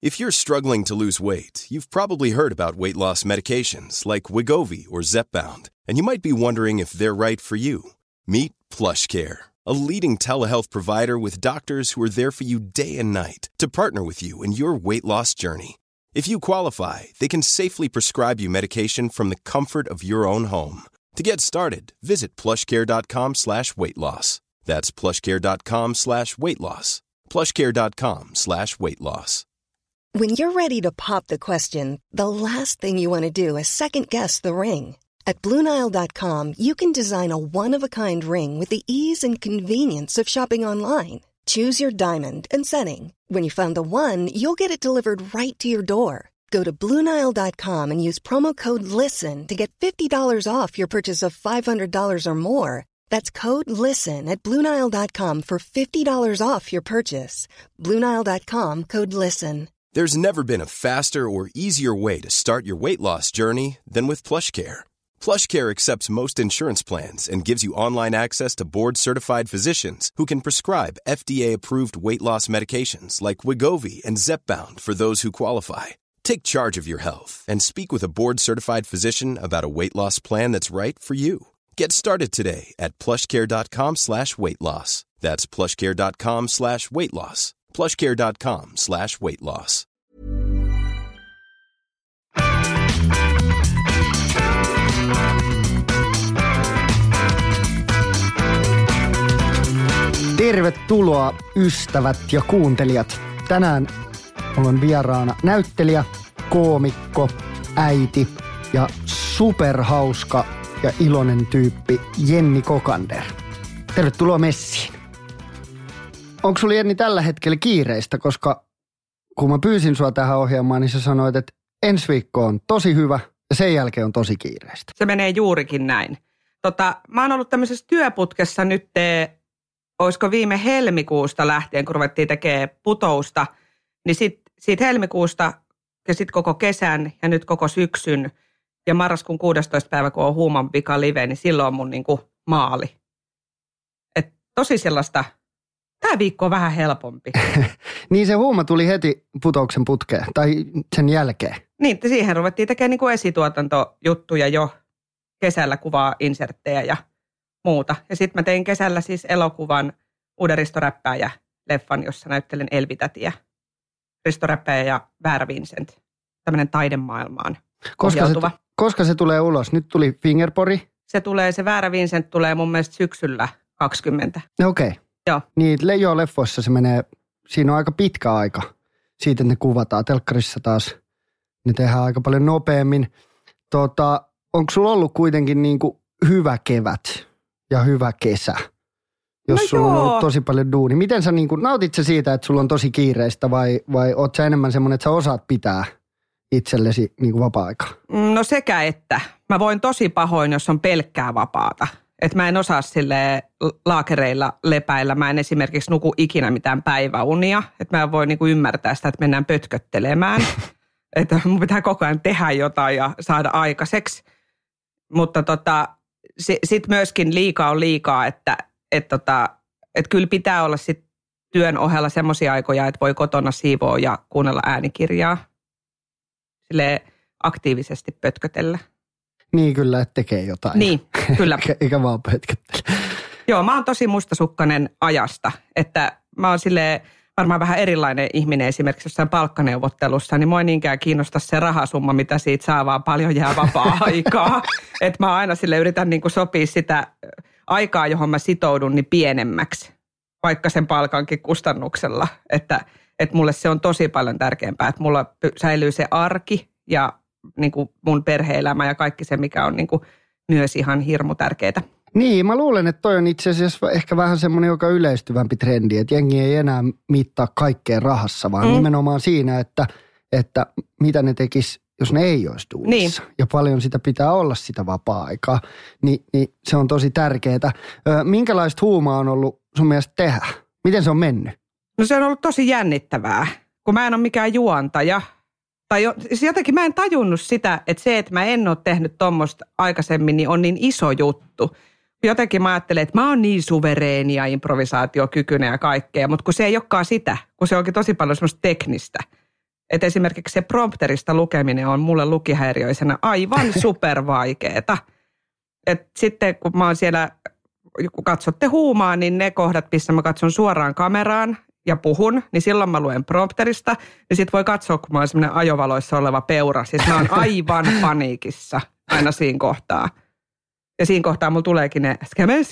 If you're struggling to lose weight, you've probably heard about weight loss medications like Wegovy or Zepbound, and you might be wondering if they're right for you. Meet PlushCare, a leading telehealth provider with doctors who are there for you day and night to partner with you in your weight loss journey. If you qualify, they can safely prescribe you medication from the comfort of your own home. To get started, visit plushcare.com/weightloss. That's plushcare.com/weightloss. plushcare.com/weightloss. When you're ready to pop the question, the last thing you want to do is second-guess the ring. At BlueNile.com, you can design a one-of-a-kind ring with the ease and convenience of shopping online. Choose your diamond and setting. When you find the one, you'll get it delivered right to your door. Go to BlueNile.com and use promo code LISTEN to get $50 off your purchase of $500 or more. That's code LISTEN at BlueNile.com for $50 off your purchase. BlueNile.com, code LISTEN. There's never been a faster or easier way to start your weight loss journey than with PlushCare. PlushCare accepts most insurance plans and gives you online access to board-certified physicians who can prescribe FDA-approved weight loss medications like Wegovy and Zepbound for those who qualify. Take charge of your health and speak with a board-certified physician about a weight loss plan that's right for you. Get started today at plushcare.com/weightloss. That's plushcare.com/weightloss. plushcare.com/weightloss. Tervetuloa ystävät ja kuuntelijat. Tänään mulla on vieraana näyttelijä, koomikko, äiti ja superhauska ja iloinen tyyppi Jenni Kokander. Tervetuloa messiin. Onko sulla, Jenni, tällä hetkellä kiireistä, koska kun mä pyysin sua tähän ohjelmaan, niin sä sanoit, että ensi viikko on tosi hyvä ja sen jälkeen on tosi kiireistä. Se menee juurikin näin. Mä oon ollut tämmöisessä työputkessa nyt, olisiko viime helmikuusta lähtien, kun ruvettiin tekemään putousta, niin siitä helmikuusta ja sitten koko kesän ja nyt koko syksyn ja marraskuun 16. päivä, kun on Huuman Vika live, niin silloin on mun niinku maali. Et tosi sellaista, tämä viikko on vähän helpompi. Niin se Huuma tuli heti putouksen putkeen, tai sen jälkeen. Niin, siihen ruvettiin tekemään niinku esituotantojuttuja jo kesällä, kuvaa inserttejä ja muuta. Ja sitten mä tein kesällä siis elokuvan Uuden Risto Räppääjä-leffan, jossa näyttelen Elvitätiä. Risto Räppääjä ja Väärä Vincent. Tämmöinen taidemaailmaan ohjautuva. Koska se tulee ulos? Nyt tuli Fingerpori. Se Väärä Vincent tulee mun mielestä syksyllä 2020. Okei. Okay. Joo. Niin, leffoissa se menee, siinä on aika pitkä aika siitä, että ne kuvataan. Telkkarissa taas ne tehdään aika paljon nopeammin. Onko sulla ollut kuitenkin niinku hyvä kevät ja hyvä kesä, jos sulla on ollut tosi paljon duuni? Miten sä nautit sä siitä, että sulla on tosi kiireistä vai oot sä enemmän semmoinen, että sä osaat pitää itsellesi vapaa-aikaa? No sekä että. Mä voin tosi pahoin, jos on pelkkää vapaata. Että mä en osaa silleen laakereilla lepäillä. Mä en esimerkiksi nuku ikinä mitään päiväunia. Että mä en voi ymmärtää sitä, että mennään pötköttelemään. Että mun pitää koko ajan tehdä jotain ja saada aikaiseksi. Mutta sitten myöskin liikaa on liikaa, että kyllä pitää olla sit työn ohella semmoisia aikoja, että voi kotona siivoa ja kuunnella äänikirjaa. Silleen aktiivisesti pötkötellä. Niin kyllä, että tekee jotain. Niin, kyllä. Eikä vaan pötköttele. Joo, mä oon tosi mustasukkainen ajasta, että mä oon silleen varmaan vähän erilainen ihminen esimerkiksi jossain palkkaneuvottelussa, niin mua ei niinkään kiinnosta se rahasumma, mitä siitä saa, vaan paljon jää vapaa-aikaa. Että mä aina sille yritän sopia sitä aikaa, johon mä sitoudun, niin pienemmäksi, vaikka sen palkankin kustannuksella. Että mulle se on tosi paljon tärkeämpää, että mulla säilyy se arki ja mun perhe-elämä ja kaikki se, mikä on myös ihan hirmu tärkeää. Niin, mä luulen, että toi on itse asiassa ehkä vähän semmoinen, joka yleistyvämpi trendi, että jengi ei enää mittaa kaikkea rahassa, vaan nimenomaan siinä, että mitä ne tekis, jos ne ei olisi duunissa. Niin. Ja paljon sitä pitää olla sitä vapaa-aikaa, niin se on tosi tärkeää. Minkälaista Huumaa on ollut sun mielestä tehdä? Miten se on mennyt? No se on ollut tosi jännittävää, kun mä en ole mikään juontaja. Tai jotenkin mä en tajunnut sitä, että se, että mä en ole tehnyt tuommoista aikaisemmin, niin on niin iso juttu. Jotenkin mä ajattelen, että mä oon niin suvereeni ja improvisaatiokykyinen ja kaikkea, mutta kun se ei olekaan sitä, kun se onkin tosi paljon semmoista teknistä. Että esimerkiksi se prompterista lukeminen on mulle lukihäiriöisenä aivan supervaikeeta. Että sitten kun mä oon siellä, kun katsotte huumaa, niin ne kohdat, missä mä katson suoraan kameraan ja puhun, niin silloin mä luen prompterista. Ja sit voi katsoa, kun mä oon semmoinen ajovaloissa oleva peura. Siis mä oon aivan paniikissa aina siinä kohtaa. Ja siinä kohtaa mulla tuleekin ne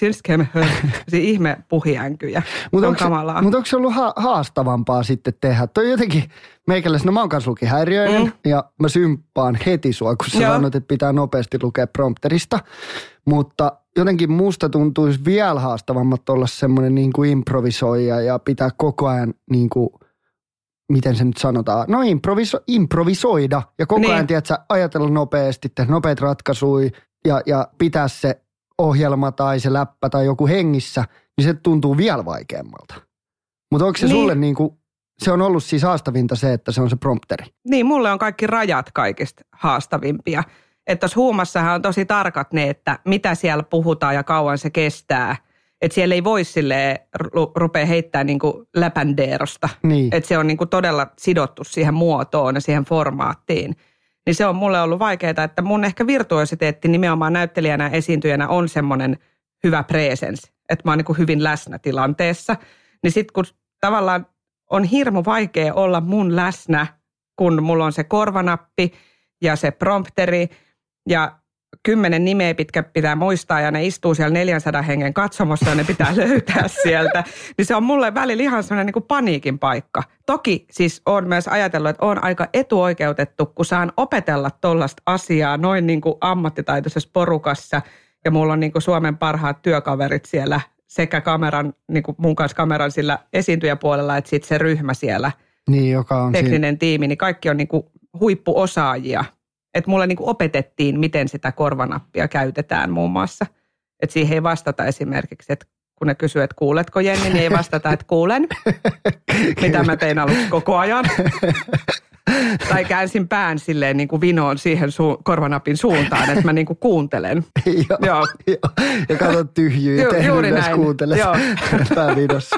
ihme puhiänkyjä. Mutta onko se ollut haastavampaa sitten tehdä? Toi jotenkin meikäläisen, no mä oon kanssa lukihäiriöinen ja mä symppaan heti sua, kun sä sanot, että pitää nopeasti lukea prompterista. Mutta jotenkin musta tuntuisi vielä haastavammat olla semmoinen niin kuin improvisoija ja pitää koko ajan niin kuin, miten se nyt sanotaan, no improvisoida ja koko ajan, tiedätkö, ajatella nopeasti, tehdä nopeat ratkaisuja ja pitää se ohjelma tai se läppä tai joku hengissä, niin se tuntuu vielä vaikeammalta. Mutta onko se sulle niin kuin, se on ollut siis haastavinta se, että se on se prompteri? Niin, mulle on kaikki rajat kaikista haastavimpia. Että tuossa huumassahan on tosi tarkat ne, että mitä siellä puhutaan ja kauan se kestää. Että siellä ei voi silleen rupea heittämään niinku läpändeerosta. Niin. Että se on niinku todella sidottu siihen muotoon ja siihen formaattiin. Niin se on mulle ollut vaikeaa, että mun ehkä virtuositeetti nimenomaan näyttelijänä ja esiintyjänä on semmoinen hyvä presence. Että mä oon niinku hyvin läsnä tilanteessa. Niin sit kun tavallaan on hirmu vaikea olla mun läsnä, kun mulla on se korvanappi ja se prompteri ja 10 nimeä pitää muistaa ja ne istuu siellä 400 hengen katsomossa ja ne pitää löytää sieltä. Niin se on mulle välillä ihan semmoinen niin kuin paniikin paikka. Toki siis olen myös ajatellut, että olen aika etuoikeutettu, kun saan opetella tollaista asiaa noin niin kuin ammattitaitoisessa porukassa. Ja mulla on niin kuin Suomen parhaat työkaverit siellä sekä kameran, niin kuin mun kanssa kameran sillä esiintyjäpuolella, että sitten se ryhmä siellä, niin, joka on tekninen tiimi, niin kaikki on niin kuin huippuosaajia. Että mulle niin kuin opetettiin, miten sitä korvanappia käytetään muun muassa. Että siihen ei vastata esimerkiksi, että kun ne kysyy, että kuuletko Jenni, niin ei vastata, että kuulen. Mitä mä tein aluksi koko ajan. Tai käänsin pään silleen niin kuin vinoon siihen korvanapin suuntaan, että mä niin kuin kuuntelen. Joo. Ja katsot tyhjyä ja juuri näin. Kuuntelet päävinossa.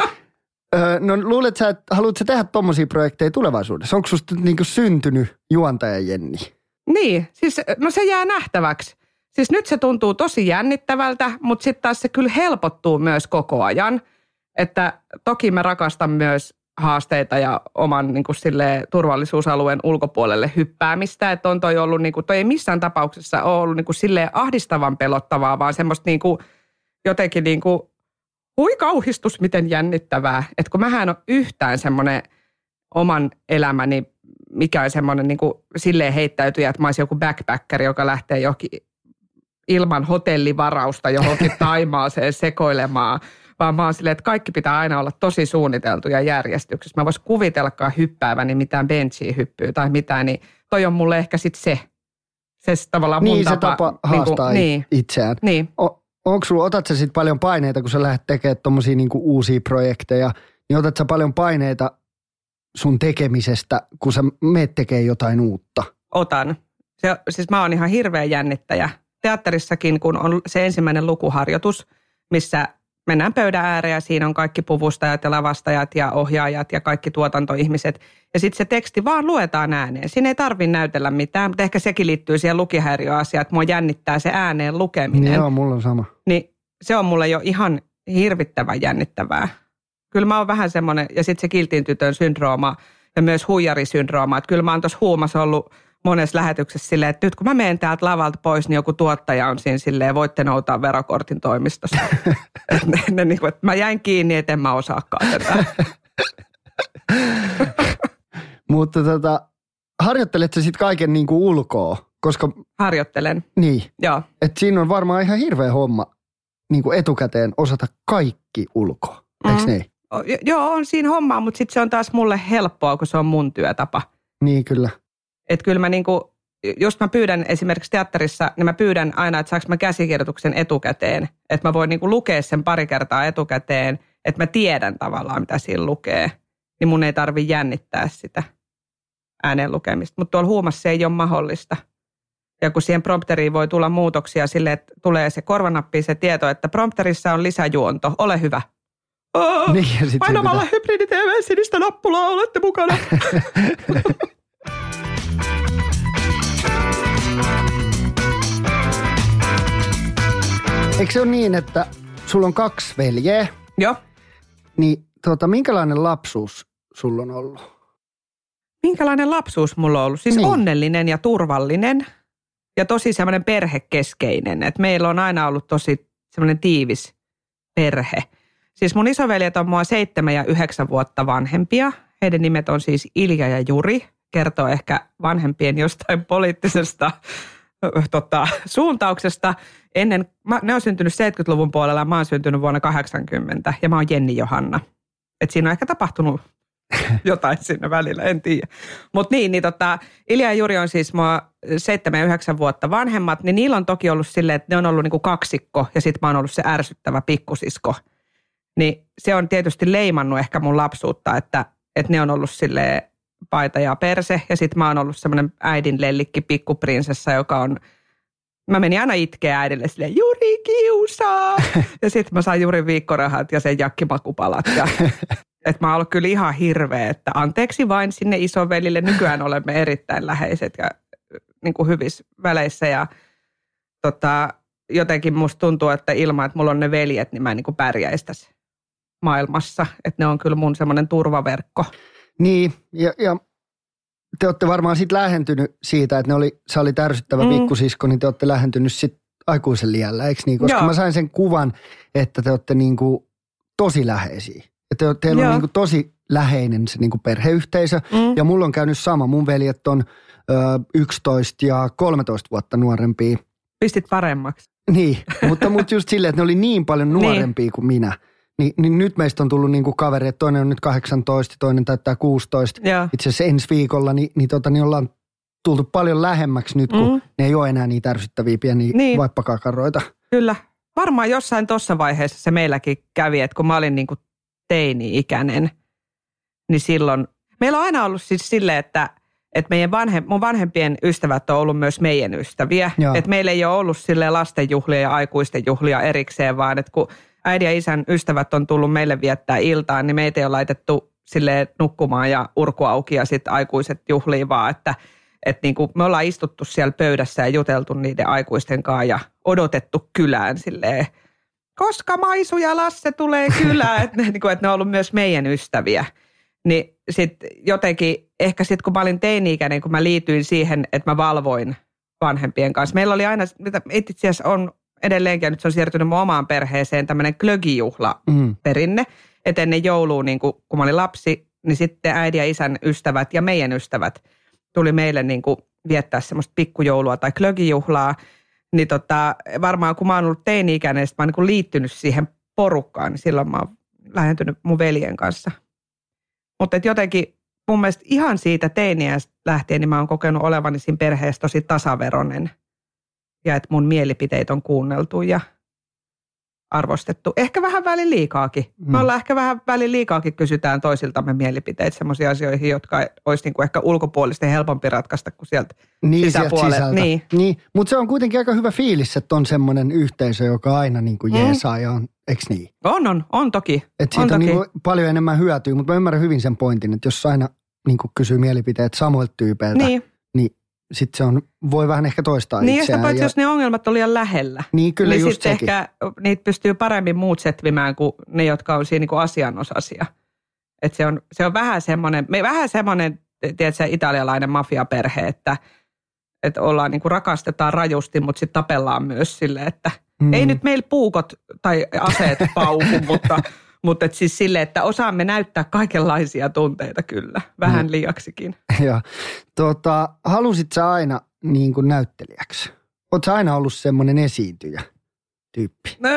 No luulet sä, että haluatko sä tehdä tommosia projekteja tulevaisuudessa? Onko susta niin kuin syntynyt juontaja Jenni? Niin, siis no se jää nähtäväksi. Siis nyt se tuntuu tosi jännittävältä, mutta sitten taas se kyllä helpottuu myös koko ajan. Että toki mä rakastan myös haasteita ja oman niin kuin silleen, turvallisuusalueen ulkopuolelle hyppäämistä. Että on toi ollut, niin kuin, toi ei missään tapauksessa ole ollut niin kuin silleen ahdistavan pelottavaa, vaan semmoista niin kuin, jotenkin niin kuin, hui kauhistus, miten jännittävää. Että kun mähän on yhtään semmoinen oman elämäni, mikä on semmoinen niin kuin silleen heittäytyjä, että mä olisin joku backpackeri, joka lähtee johonkin ilman hotellivarausta johonkin Taimaaseen sekoilemaan. Vaan mä oon silleen, että kaikki pitää aina olla tosi suunniteltu ja järjestyksessä. Mä vois kuvitellakaan hyppääväni mitään benchiä hyppyä tai mitään, niin toi on mulle ehkä sitten se. Se tavallaan mun niin, tapa. Niin, se tapa haastaa itseään. Niin. Otat sä sitten paljon paineita, kun sä lähdet tekemään tommosia niinku uusia projekteja, niin otat sä paljon paineita sun tekemisestä, kun sä meet tekemään jotain uutta? Otan. Siis mä oon ihan hirveä jännittäjä. Teatterissakin, kun on se ensimmäinen lukuharjoitus, missä mennään pöydän ääreen ja siinä on kaikki puvustajat ja lavastajat ja ohjaajat ja kaikki tuotantoihmiset. Ja sitten se teksti vaan luetaan ääneen. Siinä ei tarvitse näytellä mitään, mutta ehkä sekin liittyy siihen lukihäiriöasiaan, että mua jännittää se ääneen lukeminen. Joo, mulla on sama. Niin se on mulle jo ihan hirvittävän jännittävää. Kyllä mä oon vähän semmoinen, ja sitten se kiltin tytön syndrooma ja myös huijarisyndrooma. Että kyllä mä oon tuossa huumassa ollut monessa lähetyksessä silleen, että nyt kun mä menen täältä lavalta pois, niin joku tuottaja on siinä silleen, voitte noutaa verokortin toimistosta. Että mä jäin kiinni, et en mä osaakaan tätä. Mutta harjoittelet sä sitten kaiken niin kuin ulkoa? Koska harjoittelen. Niin. Joo. Että siinä on varmaan ihan hirveä homma niin kuin etukäteen osata kaikki ulkoa. Eikö niin? Joo, on siinä hommaa, mutta sitten se on taas mulle helppoa, kun se on mun työtapa. Niin, kyllä. Että kyllä mä niinku, just mä pyydän esimerkiksi teatterissa, niin mä pyydän aina, että saanko mä käsikirjoituksen etukäteen. Että mä voin niinku lukea sen pari kertaa etukäteen, että mä tiedän tavallaan, mitä siinä lukee. Niin mun ei tarvi jännittää sitä ääneen lukemista. Mutta tuolla huumassa se ei ole mahdollista. Ja kun siihen prompteriin voi tulla muutoksia silleen, että tulee se korvanappiin se tieto, että prompterissa on lisäjuonto, ole hyvä. Niin, ja sit painamalla Hybridi TV sinistä nappulaa, olette mukana. Eikö se ole niin, että sulla on 2 veljeä? Joo. Niin minkälainen lapsuus sulla on ollut? Minkälainen lapsuus mulla on ollut? Siis niin. Onnellinen ja turvallinen ja tosi semmoinen perhekeskeinen. Et meillä on aina ollut tosi semmoinen tiivis perhe. Siis mun isoveljet on mua 7 ja 9 vuotta vanhempia. Heidän nimet on siis Ilja ja Juri. Kertoo ehkä vanhempien jostain poliittisesta suuntauksesta. Ne on syntynyt 70-luvun puolella, mä oon syntynyt vuonna 80 ja mä oon Jenni Johanna. Et siinä on ehkä tapahtunut jotain siinä välillä, en tiedä. Mutta Ilja ja Juri on siis mua 7 ja 9 vuotta vanhemmat, niin niillä on toki ollut silleen, että ne on ollut niinku kaksikko ja sit mä oon ollut se ärsyttävä pikkusisko. Niin se on tietysti leimannut ehkä mun lapsuutta, että ne on ollut silleen paita ja perse ja sit mä oon ollut semmoinen äidin lellikki pikkuprinsessa, joka on, mä menin aina itkeä äidille silleen, Juri kiusaa! Ja sit mä sain Jurin viikkorahat ja sen jakkimakupalat ja että mä oon ollut kyllä ihan hirveä, että anteeksi vain sinne isovelille. Nykyään olemme erittäin läheiset ja niin kuin hyvissä väleissä ja jotenkin musta tuntuu, että ilman, että mulla on ne veljet, niin mä en niin kuin pärjäisi tässä maailmassa. Että ne on kyllä mun semmoinen turvaverkko. Niin, ja te olette varmaan sitten lähentynyt siitä, että sä olit ärsyttävä pikkusisko, niin te olette lähentynyt sitten aikuisen liällä, eikö niin? Koska mä sain sen kuvan, että te olette niinku tosi läheisiä. Ja teillä on niinku tosi läheinen se niinku perheyhteisö. Ja mulla on käynyt sama. Mun veljet on 11 ja 13 vuotta nuorempia. Pistit paremmaksi. Niin, mutta just silleen, että ne oli niin paljon nuorempia kuin minä. Niin nyt meistä on tullut niinku kaveri, että toinen on nyt 18, toinen täyttää 16. Itse asiassa ensi viikolla, niin ollaan tultu paljon lähemmäksi nyt, kun ne ei ole enää niitä ärsyttäviä pieniä vaippakakaroita. Kyllä. Varmaan jossain tuossa vaiheessa se meilläkin kävi, että kun mä olin niinku teini-ikäinen, niin silloin meillä on aina ollut siis silleen, että mun vanhempien ystävät on ollut myös meidän ystäviä. Että meillä ei ole ollut silleen lastenjuhlia ja aikuisten juhlia erikseen, vaan että kun äidin ja isän ystävät on tullut meille viettää iltaan, niin meitä ei ole laitettu silleen nukkumaan ja urku auki ja sitten aikuiset juhliin, vaan että niin kuin me ollaan istuttu siellä pöydässä ja juteltu niiden aikuisten kanssa ja odotettu kylään silleen, koska Maisu ja Lasse tulee kylään, että ne on ollut myös meidän ystäviä. Niin sitten jotenkin, ehkä sitten kun mä olin teini-ikäinen, kun mä liityin siihen, että mä valvoin vanhempien kanssa. Meillä oli aina, itse asiassa on edelleenkin, nyt se on siirtynyt mun omaan perheeseen, tämmöinen klögijuhla-perinne. Että ennen joulua, niin kun mä olin lapsi, niin sitten äidin ja isän ystävät ja meidän ystävät tuli meille niin kuin viettää semmoista pikkujoulua tai klögijuhlaa. Niin varmaan kun mä oon ollut teini-ikäinen, mä oon niin kuin liittynyt siihen porukkaan, niin silloin mä oon lähentynyt mun veljen kanssa. Mutta jotenkin mun mielestä ihan siitä teiniä lähtien, niin mä oon kokenut olevani siinä perheessä tosi tasaveroinen. Ja että mun mielipiteitä on kuunneltu ja arvostettu. Ehkä vähän välin liikaakin. Me ollaan ehkä vähän välin liikaakin kysytään toisiltamme mielipiteitä semmoisiin asioihin, jotka olisi niinku ehkä ulkopuolisten helpompi ratkaista kuin sieltä sisäpuolelta. Niin. Mutta se on kuitenkin aika hyvä fiilis, että on semmoinen yhteisö, joka aina niinku jeesaa ja on, eikö niin? On toki. Että siitä on niinku paljon enemmän hyötyä, mutta mä ymmärrän hyvin sen pointin, että jos aina niinku kysyy mielipiteet samoilta tyypeiltä, niin sitten se voi vähän ehkä toistaa niin, itseään. Niin, jos ne ongelmat on liian lähellä. Niin, kyllä niin just sekin. Ehkä niitä pystyy paremmin muut setvimään kuin ne, jotka on siinä niin kuin asianosaisia. Että se on vähän semmoinen, tiedätkö, italialainen mafiaperhe, että ollaan niin kuin rakastetaan rajusti, mutta sitten tapellaan myös silleen, että ei nyt meillä puukot tai aseet pauku, mutta siis silleen, että osaamme näyttää kaikenlaisia tunteita kyllä, vähän liiaksikin. Ja halusit sä aina niin kuin näyttelijäksi? Ootko sä aina ollut semmoinen esiintyjä tyyppi? No,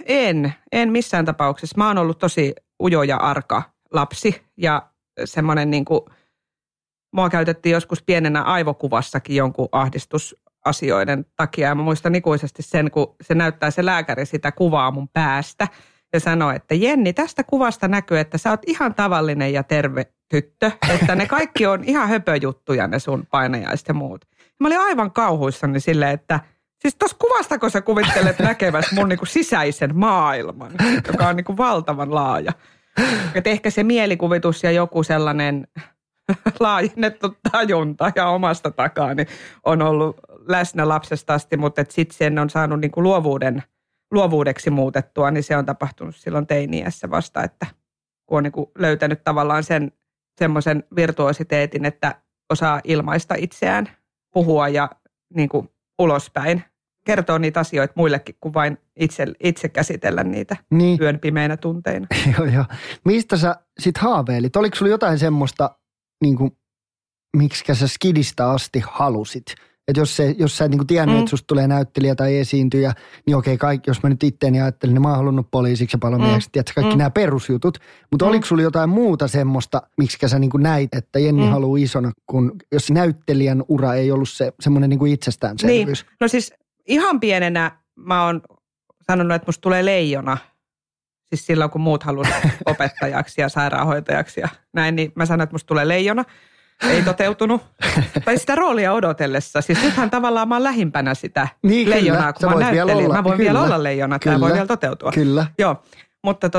en missään tapauksessa. Mä oon ollut tosi ujo ja arka lapsi ja semmoinen niin kuin, mua käytettiin joskus pienenä aivokuvassakin jonkun ahdistusasioiden takia. Ja mä muistan ikuisesti sen, kun se näyttää se lääkäri sitä kuvaa mun päästä. Ja sanoi, että Jenni, tästä kuvasta näkyy, että sä oot ihan tavallinen ja terve tyttö. Että ne kaikki on ihan höpöjuttuja, ne sun painajaiset ja muut. Mä olin aivan kauhuissani silleen, että Siis tuossa kuvastako sä kuvittelet näkeväsi mun niinku sisäisen maailman, joka on niinku valtavan laaja. Et ehkä se mielikuvitus ja joku sellainen laajennettu tajunta ja omasta takaa niin on ollut läsnä lapsesta asti, mutta sitten sen on saanut niinku luovuudeksi muutettua, niin se on tapahtunut silloin teini-iässä vasta, että kun on niinku löytänyt tavallaan sen semmoisen virtuositeetin, että osaa ilmaista itseään, puhua ja niinku ulospäin. Kertoo niitä asioita muillekin kuin vain itse käsitellä niitä yön pimeinä tunteina. Joo. Mistä sä sit haaveilit? Oliko sulla jotain semmoista, niinku, miksikä sä skidistä asti halusit? Että jos sä et niinku tiennyt, että susta tulee näyttelijä tai esiintyjä, niin okei, kaikki, jos mä nyt itteeni ajattelin, niin mä oon halunnut poliisiksi ja palomieheksi, tiedätkö, kaikki nämä perusjutut. Mutta oliko sulla jotain muuta semmoista, miksikä sä niinku näit, että Jenni haluaa isona, kun jos näyttelijän ura ei ollut semmoinen niinku itsestäänselvyys? Niin, no siis ihan pienenä mä oon sanonut, että musta tulee leijona. Siis silloin, kun muut halusivat opettajaksi ja sairaanhoitajaksi ja näin, niin mä sanoin, että musta tulee leijona. Ei toteutunut. Tai sitä roolia odotellessa. Siis nythän tavallaan mä oon lähimpänä sitä leijonaa, kun mä näyttelin. Mä voin vielä olla leijona, tämä voi vielä toteutua. Kyllä. Joo, mutta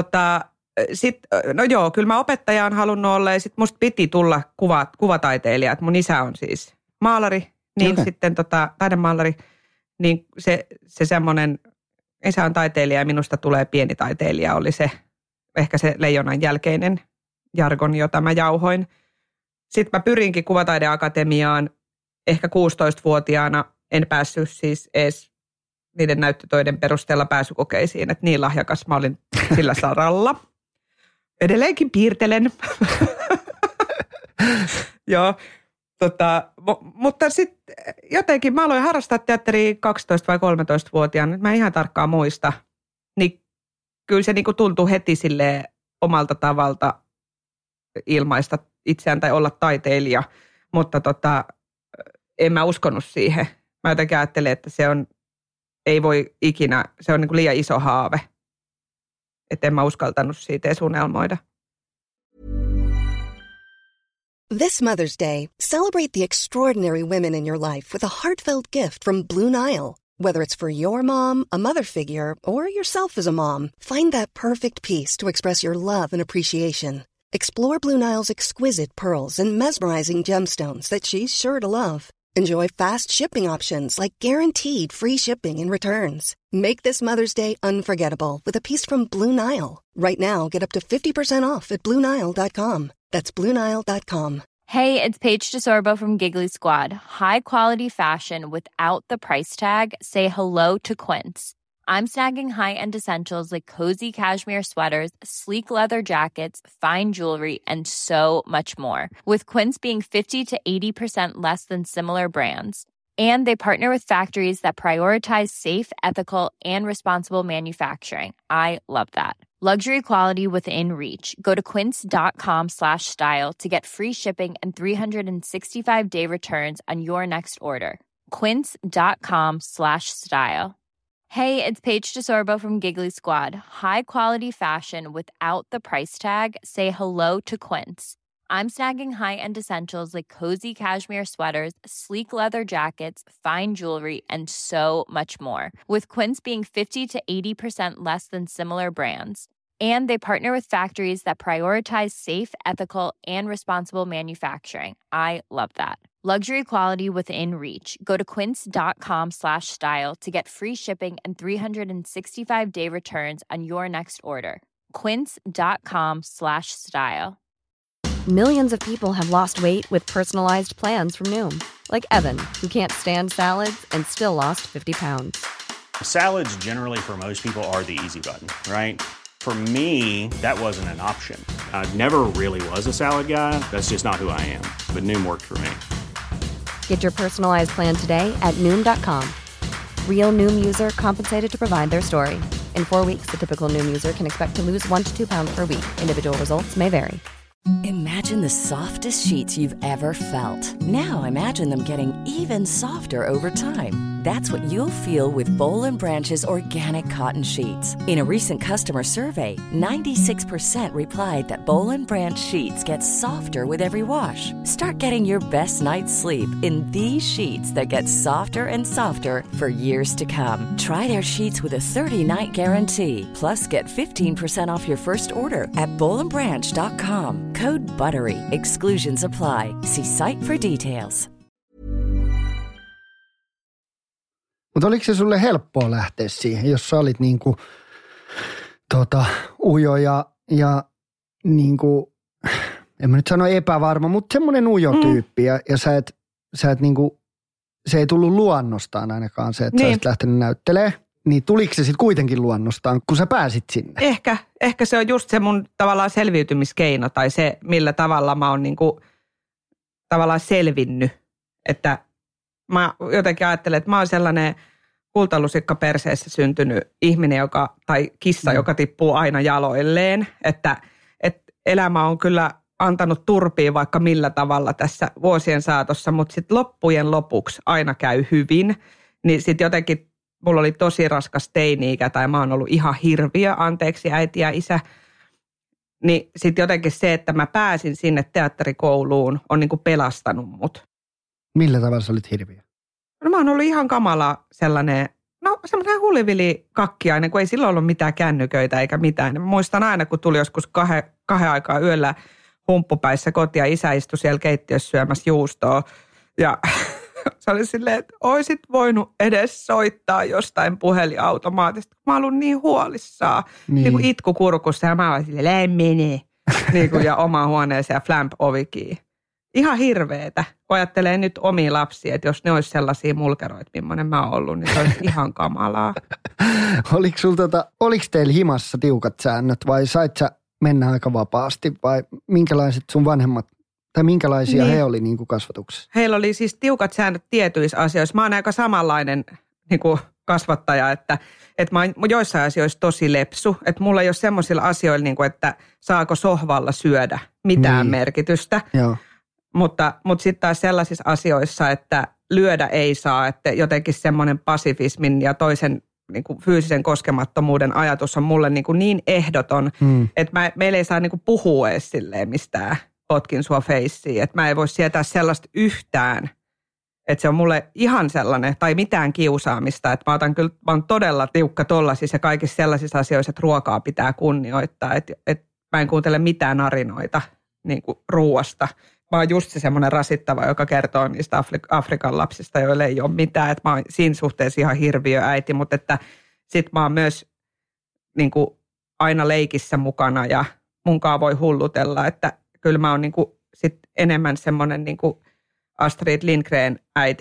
kyllä mä opettaja on halunnut olla ja sit musta piti tulla kuvataiteilija. Mun isä on siis maalari, niin sitten taidemaalari, niin se semmoinen, isä on taiteilija ja minusta tulee pieni taiteilija, oli se ehkä se leijonan jälkeinen jargon, jota mä jauhoin. Sitten mä pyrinkin Kuvataideakatemiaan ehkä 16-vuotiaana. En päässyt siis edes niiden näyttötöiden perusteella pääsykokeisiin, että niin lahjakas mä olin sillä saralla. Edelleenkin piirtelen. Joo, mutta sitten jotenkin mä aloin harrastaa teatteria 12- vai 13-vuotiaana. Nyt mä en ihan tarkkaan muista. Niin kyllä se niinku tuntui heti silleen omalta tavalta ilmaista itseään tai olla taiteilija, mutta en mä uskonut siihen. Mä jotenkin ajattelen, että ei voi ikinä, se on niin kuin liian iso haave. Että en mä uskaltanut siitä edes unelmoida. This Mother's Day, celebrate the extraordinary women in your life with a heartfelt gift from Blue Nile. Whether it's for your mom, a mother figure, or yourself as a mom, find that perfect piece to express your love and appreciation. Explore Blue Nile's exquisite pearls and mesmerizing gemstones that she's sure to love. Enjoy fast shipping options like guaranteed free shipping and returns. Make this Mother's Day unforgettable with a piece from Blue Nile. Right now, get up to 50% off at BlueNile.com. That's BlueNile.com. Hey, it's Paige DeSorbo from Giggly Squad. High quality fashion without the price tag. Say hello to Quince. I'm snagging high-end essentials like cozy cashmere sweaters, sleek leather jackets, fine jewelry, and so much more. With Quince being 50 to 80% less than similar brands. And they partner with factories that prioritize safe, ethical, and responsible manufacturing. I love that. Luxury quality within reach. Go to quince.com/style to get free shipping and 365-day returns on your next order. Quince.com/style. Hey, it's Paige DeSorbo from Giggly Squad. High quality fashion without the price tag. Say hello to Quince. I'm snagging high-end essentials like cozy cashmere sweaters, sleek leather jackets, fine jewelry, and so much more. With Quince being 50 to 80% less than similar brands. And they partner with factories that prioritize safe, ethical, and responsible manufacturing. I love that. Luxury quality within reach. Go to quince.com/style to get free shipping and 365-day returns on your next order. Quince.com/style. Millions of people have lost weight with personalized plans from Noom. Like Evan, who can't stand salads and still lost 50 pounds. Salads generally for most people are the easy button, right? For me, that wasn't an option. I never really was a salad guy. That's just not who I am. But Noom worked for me. Get your personalized plan today at Noom.com. Real Noom user compensated to provide their story. In 4 weeks, the typical Noom user can expect to lose 1 to 2 pounds per week. Individual results may vary. Imagine the softest sheets you've ever felt. Now imagine them getting even softer over time. That's what you'll feel with Boll & Branch's organic cotton sheets. In a recent customer survey, 96% replied that Boll & Branch sheets get softer with every wash. Start getting your best night's sleep in these sheets that get softer and softer for years to come. Try their sheets with a 30-night guarantee. Plus, get 15% off your first order at bollandbranch.com. Code BUTTERY. Exclusions apply. See site for details. Mutta oliko se sulle helppoa lähteä siihen, jos sä olit niinku, ujo ja niinku, en mä nyt sano epävarma, mutta semmoinen ujo tyyppi ja sä et niinku, se ei tullut luonnostaan ainakaan se, että sä olisit lähtenyt näyttelemään. Niin tuliko se sitten kuitenkin luonnostaan, kun sä pääsit sinne? Ehkä se on just se mun tavallaan selviytymiskeino tai se, millä tavalla mä oon niinku tavallaan selvinnyt. Että mä jotenkin ajattelen, että mä oon sellainen kultalusikka perseessä syntynyt ihminen, tai kissa, joka tippuu aina jaloilleen. Että elämä on kyllä antanut turpiin vaikka millä tavalla tässä vuosien saatossa, mutta sitten loppujen lopuksi aina käy hyvin. Niin sitten jotenkin mulla oli tosi raskas teini-ikä tai mä oon ollut ihan hirviö, anteeksi äiti ja isä. Niin sitten jotenkin se, että mä pääsin sinne teatterikouluun on niinku pelastanut mut. Millä tavalla sä olit hirviö? No mä oon ollut ihan kamala semmoinen hulivili-kakkiainen, kun ei silloin ollut mitään kännyköitä eikä mitään. Mä muistan aina, kun tuli joskus kahden aikaa yöllä humppupäissä kotiin ja isä istui siellä keittiössä syömässä juustoa. Ja se oli silleen, että oisit voinut edes soittaa jostain puhelinautomaatista. Mä oon ollut niin huolissaan. Niin kuin itku kurkussa ja mä olin silleen, mene. Niin kuin ja omaan huoneeseen ja flamp ovikiin. Ihan hirveetä. Kun ajattelee nyt omia lapsia, että jos ne olisi sellaisia mulkeroita, millainen mä oon ollut, niin se olisi ihan kamalaa. Oliko teillä himassa tiukat säännöt vai sait sä mennä aika vapaasti vai minkälaiset sun vanhemmat, tai minkälaisia he oli niin kuin kasvatuksessa? Heillä oli siis tiukat säännöt tietyissä asioissa. Mä oon aika samanlainen niin kuin kasvattaja, että mä oon joissain asioissa tosi lepsu. Että mulla ei ole semmoisilla asioilla, niin kuin, että saako sohvalla syödä mitään merkitystä. Joo. Mutta sitten taas sellaisissa asioissa, että lyödä ei saa, että jotenkin semmoinen pasifismin ja toisen niin kuin fyysisen koskemattomuuden ajatus on mulle niin ehdoton, että meillä ei saa niin kuin puhua edes silleen mistään potkin sua feissiin. Että mä ei voi sietää sellaista yhtään, että se on mulle ihan sellainen, tai mitään kiusaamista. Että mä oon todella tiukka tollaisissa ja kaikissa sellaisissa asioissa, että ruokaa pitää kunnioittaa. Että mä en kuuntele mitään narinoita niin kuin ruuasta. Mä oon just se semmoinen rasittava, joka kertoo niistä Afrikan lapsista, joille ei ole mitään. Että mä oon siinä suhteessa ihan hirviö äiti, mutta että sit mä oon myös niin kuin aina leikissä mukana ja munkaan voi hullutella. Että kyllä mä oon niin kuin sit enemmän semmoinen niin kuin Astrid Lindgren äiti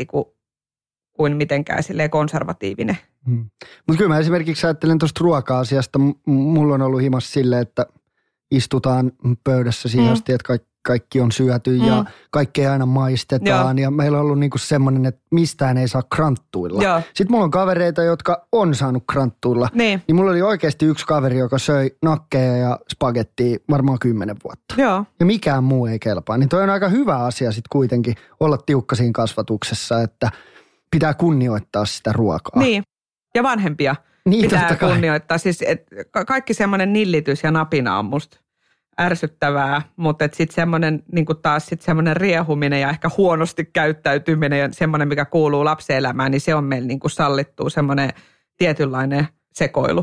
kuin mitenkään silleen konservatiivinen. Mutta kyllä mä esimerkiksi ajattelen tuosta ruoka-asiasta. Mulla on ollut himas silleen, että istutaan pöydässä siihen asti, että kaikki on syöty ja kaikkea aina maistetaan. Ja meillä on ollut niinku semmoinen, että mistään ei saa kranttuilla. Joo. Sitten mulla on kavereita, jotka on saanut kranttuilla. Niin mulla oli oikeasti yksi kaveri, joka söi nakkeja ja spagettia varmaan 10 vuotta. Joo. Ja mikään muu ei kelpaa. Niin toi on aika hyvä asia sitten kuitenkin olla tiukka siinä kasvatuksessa, että pitää kunnioittaa sitä ruokaa. Niin, ja vanhempia pitää kunnioittaa. Siis kaikki semmoinen nillitys ja napina on musta ärsyttävää, mutta sitten semmoinen niinku taas sit semmoinen riehuminen ja ehkä huonosti käyttäytyminen ja semmoinen, mikä kuuluu lapsen-elämään, niin se on meillä niinku sallittu semmoinen tietynlainen sekoilu.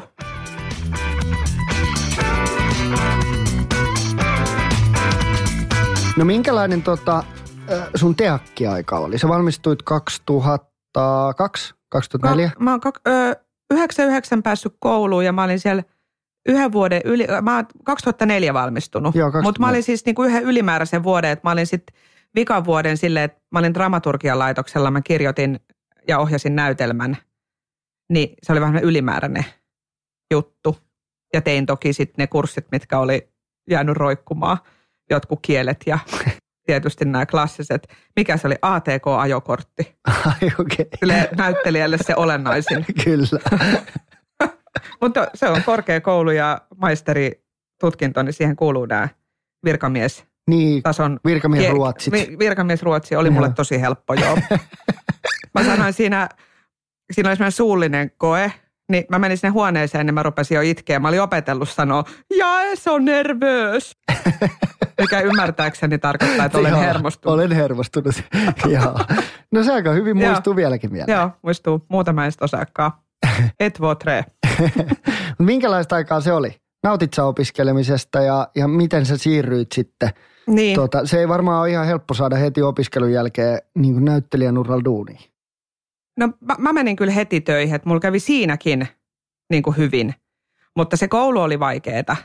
No minkälainen sun teakkiaika oli? Sä valmistuit 2002, 2004? Mä oon 99 päässyt kouluun ja mä olin siellä yhden vuoden mä oon 2004 valmistunut, mutta mä olin siis niinku yhden ylimääräisen vuoden, että mä olin sitten vikan vuoden silleen, että mä olin dramaturgian laitoksella, mä kirjoitin ja ohjasin näytelmän, niin se oli vähän ylimääräinen juttu. Ja tein toki sitten ne kurssit, mitkä oli jäänyt roikkumaan, jotkut kielet ja tietysti nämä klassiset. Mikä se oli? ATK-ajokortti. Ai okei. Okay. Näyttelijälle se olennaisin. Kyllä. Mutta se on korkeakoulu ja maisteritutkinto, niin siihen kuuluu nämä virkamiestason. Niin, virkamiesruotsit. Virkamiesruotsi oli mulle tosi helppo, joo. Mä sanoin siinä siinä oli semmoinen suullinen koe, niin mä menin sinne huoneeseen ja mä rupesin jo itkeä. Mä olin opetellut sanoa, se on nervös. Mikä ymmärtääkseni tarkoittaa, että olen hermostunut. Olen hermostunut, joo. No se aika hyvin muistuu vieläkin mieleen. Joo, muistuu. Muuta mä en sit osaakaan. Et votre. Minkälaista aikaa se oli? Nautit sä opiskelemisesta ja miten sä siirryit sitten? Niin. Se ei varmaan ole ihan helppo saada heti opiskelun jälkeen niin kuin näyttelijän uralla duuniin. No mä menin kyllä heti töihin, että mulla kävi siinäkin niin kuin hyvin. Mutta se koulu oli vaikeeta.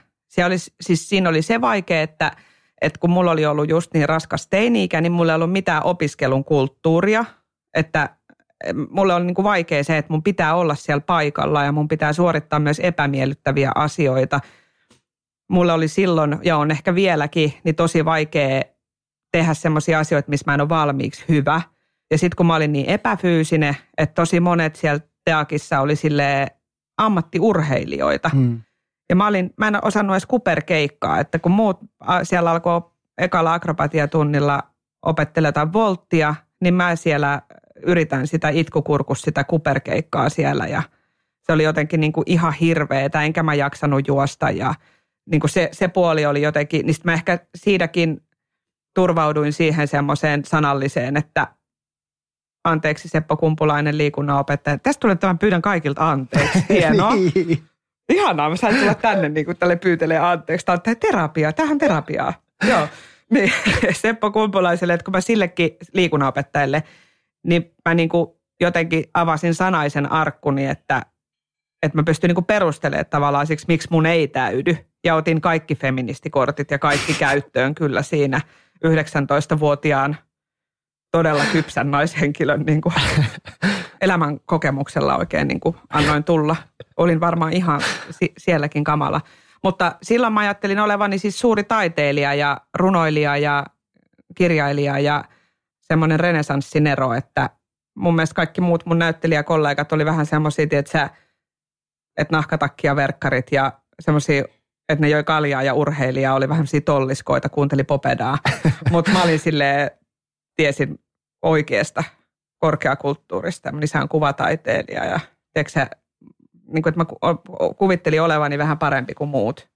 Siinä oli se vaikea, että kun mulla oli ollut just niin raskas teini-ikä, niin mulla ei ollut mitään opiskelun kulttuuria. Että mulle oli niin kuin vaikea se, että mun pitää olla siellä paikalla ja mun pitää suorittaa myös epämiellyttäviä asioita. Mulla oli silloin, ja on ehkä vieläkin, niin tosi vaikea tehdä semmoisia asioita, missä mä en ole valmiiksi hyvä. Ja sitten kun mä olin niin epäfyysinen, että tosi monet siellä teakissa oli silleen ammattiurheilijoita. Ja mä en osannut edes kuperkeikkaa, että kun muut siellä alkoi ekalla akrobatiatunnilla opettelemaan volttia, niin mä siellä yritän sitä itkukurkus, sitä kuperkeikkaa siellä. Ja se oli jotenkin niin kuin ihan hirveetä, enkä mä jaksanut juosta ja niin kuin se puoli oli jotenkin, niin mä ehkä siinäkin turvauduin siihen semmoiseen sanalliseen, että anteeksi Seppo Kumpulainen liikunnanopettaja. Tästä tulee tämän pyydän kaikilta anteeksi. Hienoa. Niin. Ihanaa, mä sain tulla tänne niin kuin tälle pyytelee anteeksi. Tämä on terapia, tämähän on terapiaa. Joo. Niin, Seppo Kumpulaiselle, että kun mä sillekin liikunnanopettajalle, niin mä niin kuin jotenkin avasin sanaisen arkkuni, että mä pystyn niin kuin perustelemaan tavallaan siksi, miksi mun ei täydy. Ja otin kaikki feministikortit ja kaikki käyttöön kyllä siinä 19-vuotiaan todella kypsän naishenkilön niin kuin elämän kokemuksella oikein niin kuin annoin tulla. Olin varmaan ihan sielläkin kamala. Mutta silloin mä ajattelin olevani siis suuri taiteilija ja runoilija ja kirjailija ja semmoinen renesanssinero, että mun mielestä kaikki muut mun näyttelijäkollegat oli vähän semmoisia, että nahkatakki ja verkkarit ja semmoisia, että ne joi kaljaa ja urheilija oli vähän semmoisia tolliskoita, kuunteli popedaa. Mutta mä olin silleen, tiesin oikeasta korkeakulttuurista. Mun isä on kuvataiteilija ja tiedätkö niin kuin, että mä kuvittelin olevani vähän parempi kuin muut.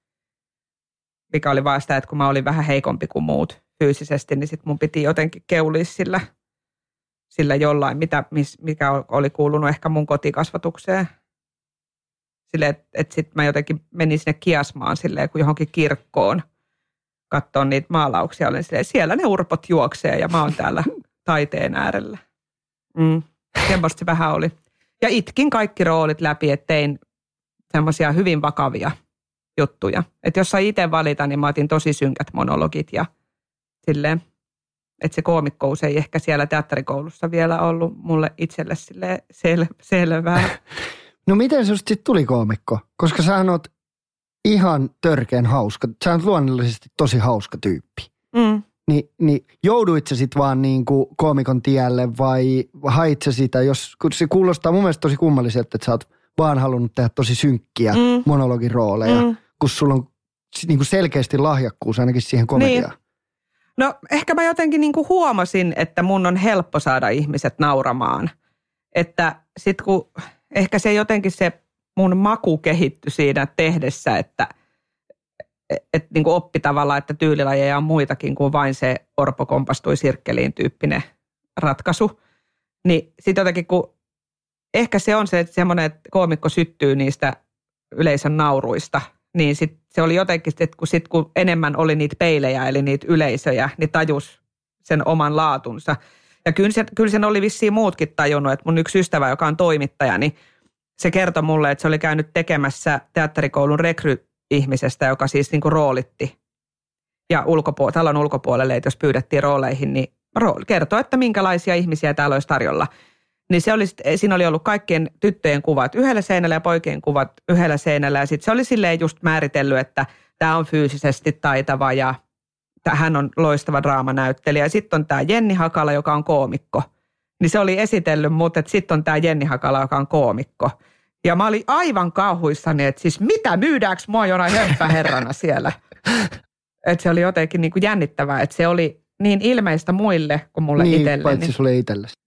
Mikä oli vaan sitä, että kun mä olin vähän heikompi kuin muut fyysisesti, niin sit mun piti jotenkin keulia sillä jollain, mikä oli kuulunut ehkä mun kotikasvatukseen. Silleen, että sit mä jotenkin menin sinne kiasmaan silleen, kun johonkin kirkkoon katsoa niitä maalauksia. Olin silleen, siellä ne urpot juoksee ja mä oon täällä taiteen äärellä. Semmoista se vähän oli. Ja itkin kaikki roolit läpi, että tein semmoisia hyvin vakavia juttuja. Että jos sai itse valita, niin mä otin tosi synkät monologit ja silleen, että se koomikkous ei ehkä siellä teatterikoulussa vielä ollut mulle itselle silleen selvää. No miten susta sitten tuli koomikko? Koska sähän oot ihan törkeän hauska. Sä oot luonnollisesti tosi hauska tyyppi. Niin jouduit sä sit vaan niinku koomikon tielle vai hait sä sitä, kun se kuulostaa mun mielestä tosi kummalliselta, että sä oot vaan halunnut tehdä tosi synkkiä monologirooleja, kun sulla on niinku selkeästi lahjakkuus ainakin siihen komediaan. Niin. No ehkä mä jotenkin niinku huomasin, että mun on helppo saada ihmiset nauramaan. Että sit kun ehkä se jotenkin se mun maku kehittyi siinä tehdessä, että niin kuin oppi tavallaan, että tyylilajeja on muitakin kuin vain se orpo kompastui sirkkeliin tyyppinen ratkaisu. Niin sitten jotenkin, kun ehkä se on se, että semmoinen, että koomikko syttyy niistä yleisön nauruista, niin sit se oli jotenkin, että kun enemmän oli niitä peilejä, eli niitä yleisöjä, niin tajus sen oman laatunsa. Ja kyllä sen oli vissiin muutkin tajunnut, että mun yksi ystävä, joka on toimittaja, niin se kertoi mulle, että se oli käynyt tekemässä teatterikoulun ihmisestä, joka siis niin kuin roolitti. Ja talon ulkopuolelle, että jos pyydettiin rooleihin, niin kertoi, että minkälaisia ihmisiä täällä olisi tarjolla. Niin siinä oli ollut kaikkien tyttöjen kuvat yhdellä seinällä ja poikien kuvat yhdellä seinällä. Ja sitten se oli silleen just määritellyt, että tämä on fyysisesti taitava ja hän on loistava draamanäyttelijä. Ja sitten on tämä Jenni Hakala, joka on koomikko. Niin se oli esitellyt mut, että sitten on tämä Jenni Hakala, joka on koomikko. Ja mä olin aivan kauhuissani, että siis mitä myydäänkö mua jonain hömppäherrana siellä. Että se oli jotenkin niin kuin jännittävää, että se oli niin ilmeistä muille kuin mulle itselleni. Paitsi sulle itsellesi. Niin.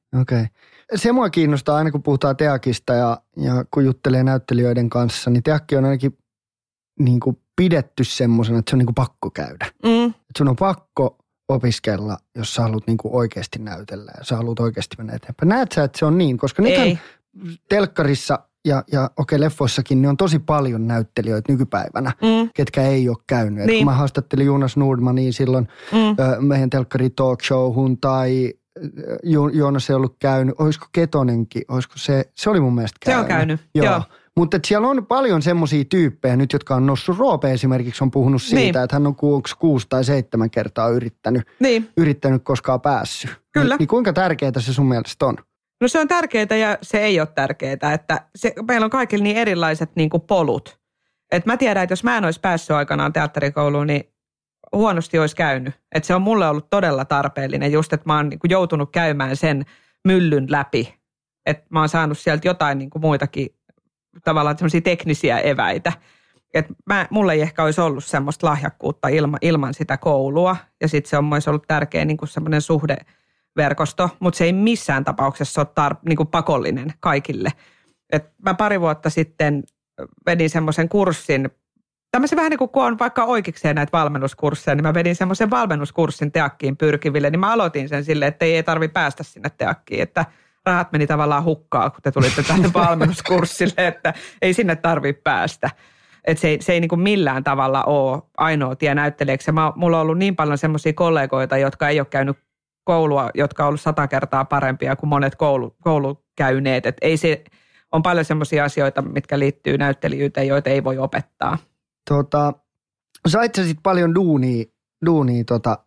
Okei. Se mua kiinnostaa aina, kun puhutaan teakista ja kun juttelee näyttelijöiden kanssa, niin teakki on ainakin niin kuin pidetty semmoisena, että se on niin kuin pakko käydä. Että sun on pakko opiskella, jos sä haluat niin kuin oikeasti näytellä ja sä haluat oikeasti mennä eteenpäin. Näet sä, että se on niin? Koska nythän telkkarissa ja leffoissakin niin on tosi paljon näyttelijöitä nykypäivänä, ketkä ei ole käynyt. Niin. Kun mä haastattelin Jonas Nordmania silloin meidän telkkari talk showhun tai Joonas ei ollut käynyt. Olisiko Ketonenkin? Olisiko se oli mun mielestä käynyt. Se on käynyt, joo. Mutta siellä on paljon semmoisia tyyppejä nyt, jotka on noussut. Roope esimerkiksi on puhunut siitä, että hän on 6 tai 7 kertaa yrittänyt koskaan päässyt. Kyllä. Niin kuinka tärkeää se sun mielestä on? No se on tärkeää ja se ei ole tärkeää, että meillä on kaikilla niin erilaiset niin kuin polut. Et mä tiedän, että jos mä en olisi päässyt aikanaan teatterikouluun, niin huonosti olisi käynyt. Että se on mulle ollut todella tarpeellinen just, että mä oon niin kuin joutunut käymään sen myllyn läpi. Että mä oon saanut sieltä jotain niin kuin muitakin tavallaan semmoisia teknisiä eväitä. Että mulle ei ehkä olisi ollut semmoista lahjakkuutta ilman sitä koulua. Ja sitten se on myös ollut tärkeä niin kuin semmoinen suhdeverkosto, mutta se ei missään tapauksessa ole niin kuin pakollinen kaikille. Et mä 2 vuotta sitten vedin semmoisen kurssin, tämmöisen vähän niin kuin kun on vaikka oikeikseen näitä valmennuskursseja, niin mä vedin semmoisen valmennuskurssin teakkiin pyrkiville, niin mä aloitin sen silleen, että ei tarvitse päästä sinne teakkiin, että rahat meni tavallaan hukkaan, kun te tulitte tänne valmennuskurssille, että ei sinne tarvitse päästä. Että se ei niin kuin millään tavalla ole ainoa tie näyttelijäksi. Mulla on ollut niin paljon semmoisia kollegoita, jotka ei ole käynyt koulua, jotka on ollut 100 kertaa parempia kuin monet koulukäyneet. Että ei se, on paljon semmoisia asioita, mitkä liittyy näyttelijyyteen, joita ei voi opettaa. Sait sä sit paljon duunia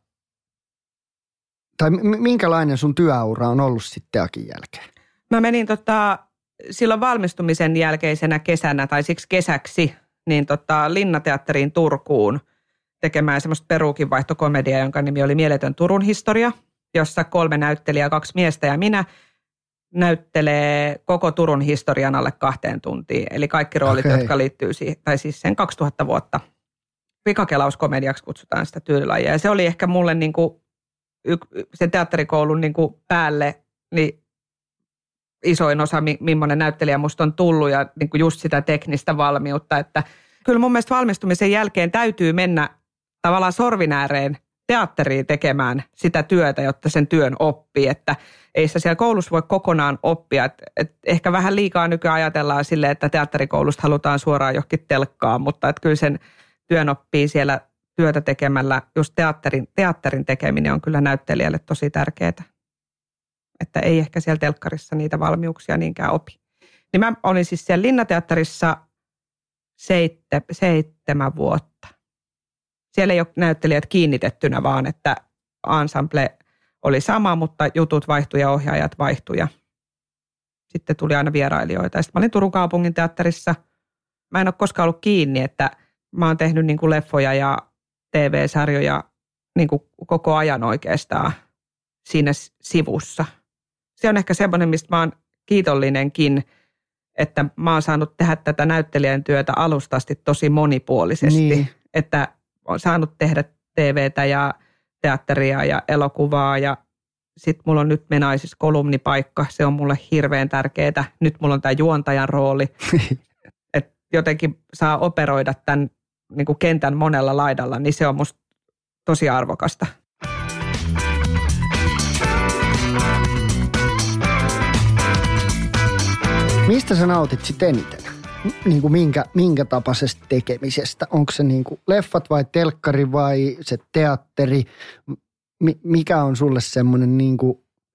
tai minkälainen sun työura on ollut sitten teakin jälkeen? Mä menin silloin valmistumisen jälkeisenä kesänä tai siksi kesäksi niin Linnateatteriin Turkuun tekemään semmoista peruukinvaihtokomediaa, jonka nimi oli Mieletön Turun historia, jossa 3 näyttelijää, 2 miestä ja minä näyttelee koko Turun historian alle 2 tuntiin. Eli kaikki roolit, jotka liittyy siihen, tai siis sen 2000 vuotta. Pikakelauskomediaksi kutsutaan sitä tyylilajia. Ja se oli ehkä mulle niin kuin sen teatterikoulun niin kuin päälle niin isoin osa, millainen näyttelijä musta on tullut ja niin kuin just sitä teknistä valmiutta. Että kyllä mun mielestä valmistumisen jälkeen täytyy mennä tavallaan sorvin ääreen teatteriin tekemään sitä työtä, jotta sen työn oppii. Että ei sitä siellä koulussa voi kokonaan oppia. Et ehkä vähän liikaa nykyään ajatellaan silleen, että teatterikoulusta halutaan suoraan johonkin telkkaan, mutta että kyllä sen työn oppii siellä työtä tekemällä. Just teatterin tekeminen on kyllä näyttelijälle tosi tärkeää. Että ei ehkä siellä telkkarissa niitä valmiuksia niinkään opi. Niin mä olin siis siellä Linnateatterissa 7 vuotta. Siellä ei ole näyttelijät kiinnitettynä, vaan että ensemble oli sama, mutta jutut vaihtui ja ohjaajat vaihtui. Ja sitten tuli aina vierailijoita. Ja sitten mä olin Turun kaupungin teatterissa. Mä en ole koskaan ollut kiinni, että mä oon tehnyt niin kuin leffoja ja TV-sarjoja niin kuin koko ajan oikeastaan siinä sivussa. Se on ehkä semmoinen, mistä mä oon kiitollinenkin, että mä oon saanut tehdä tätä näyttelijän työtä alusta asti tosi monipuolisesti. Niin. Että on saanut tehdä TVtä ja teatteria ja elokuvaa ja sitten mulla on nyt Menaisissa kolumnipaikka. Se on mulle hirveän tärkeää. Nyt mulla on tämä juontajan rooli. Että jotenkin saa operoida tämän niin kuin kentän monella laidalla, niin se on musta tosi arvokasta. Mistä sä nautit sit eniten? Niin kuin minkä tapaisesta tekemisestä? Onko se niin kuin leffat vai telkkari vai se teatteri? Mikä on sulle semmoinen niin kuin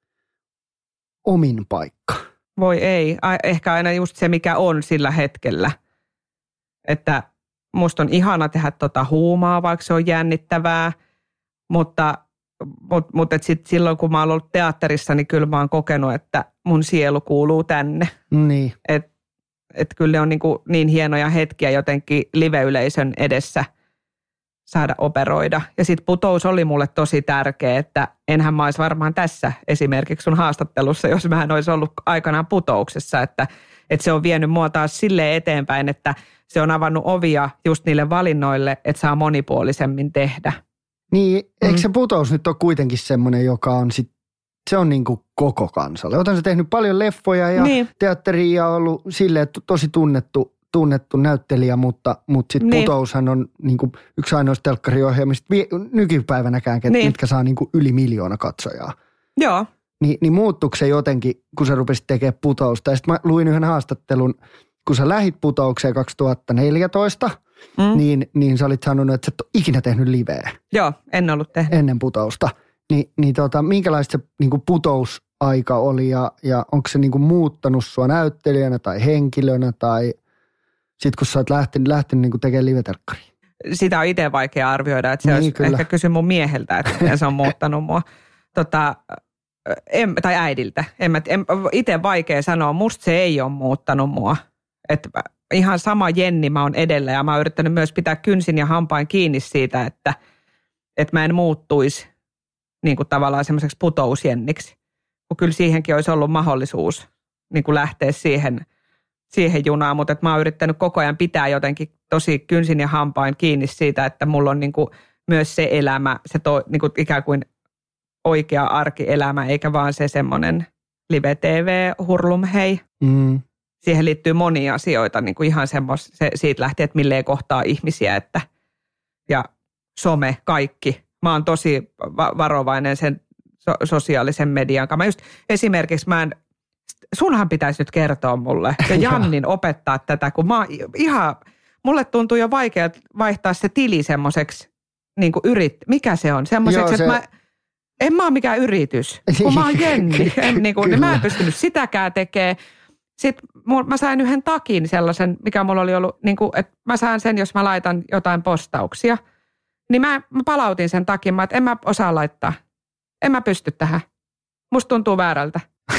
omin paikka? Voi ei. Ehkä aina just se, mikä on sillä hetkellä. Että musta on ihana tehdä huumaa, vaikka se on jännittävää. Mutta sitten silloin, kun mä oon ollut teatterissa, niin kyllä mä oon kokenut, että mun sielu kuuluu tänne. Niin. Että kyllä ne on niin hienoja hetkiä jotenkin live-yleisön edessä saada operoida. Ja sitten putous oli mulle tosi tärkeä, että enhän mä olisi varmaan tässä esimerkiksi sun haastattelussa, jos mä en olisi ollut aikanaan putouksessa. Että se on vienyt mua taas silleen eteenpäin, että se on avannut ovia just niille valinnoille, että saa monipuolisemmin tehdä. Niin, eikö se putous nyt ole kuitenkin semmoinen, joka on sit se on niin kuin koko kansalle. Otan se tehnyt paljon leffoja ja teatteria ja ollut silleen tosi tunnettu näyttelijä, mutta sitten Putoushan on niin kuin yksi ainoista telkkariohjelmista nykypäivänäkään, mitkä saa niin kuin yli 1 miljoona katsojaa. Joo. Niin muuttuiko se jotenkin, kun sä rupesit tekemään Putousta? Ja sitten mä luin yhden haastattelun, kun sä lähit Putoukseen 2014, niin sä olit sanonut, että sä et ole ikinä tehnyt liveä. Joo, en ollut tehnyt. Ennen Putousta. Minkälaista se niin kuin Putousaika oli ja onko se niin kuin muuttanut sua näyttelijänä tai henkilönä tai sitten kun sä oot lähtenyt niin kuin tekemään live-telkkaria? Sitä on itse vaikea arvioida, että se olisi ehkä kysy mun mieheltä, että se on muuttanut mua. Tai äidiltä. Itse vaikea sanoa, musta se ei ole muuttanut mua. Että ihan sama Jenni mä oon edellä ja mä oon yrittänyt myös pitää kynsin ja hampain kiinni siitä, että mä en muuttuisi niin kuin tavallaan semmoiseksi putousjenniksi. Kun kyllä siihenkin olisi ollut mahdollisuus niin kuin lähteä siihen junaan, mutta mä oon yrittänyt koko ajan pitää jotenkin tosi kynsin ja hampain kiinni siitä, että mulla on niin kuin myös se elämä, niin kuin ikään kuin oikea arkielämä, eikä vaan se semmoinen live-tv-hurlum hei. Siihen liittyy monia asioita, niin kuin ihan siitä lähtien, että milleen kohtaa ihmisiä, ja some, kaikki. Mä oon tosi varovainen sen sosiaalisen median kanssa. Mä just esimerkiksi sunhan pitäisi nyt kertoa mulle ja Jannin opettaa tätä, kun mulle tuntuu jo vaikea vaihtaa se tili semmoiseksi, niin kuin mikä se on? Semmoiseksi, että en mä ole mikään yritys, kun mä oon Jenni. Niin mä en pystynyt sitäkään tekemään. Sitten mä sain yhden takin sellaisen, mikä mulla oli ollut, niin kuin, että mä saan sen, jos mä laitan jotain postauksia. Niin mä palautin sen takin, että en mä osaa laittaa. En mä pysty tähän. Musta tuntuu väärältä.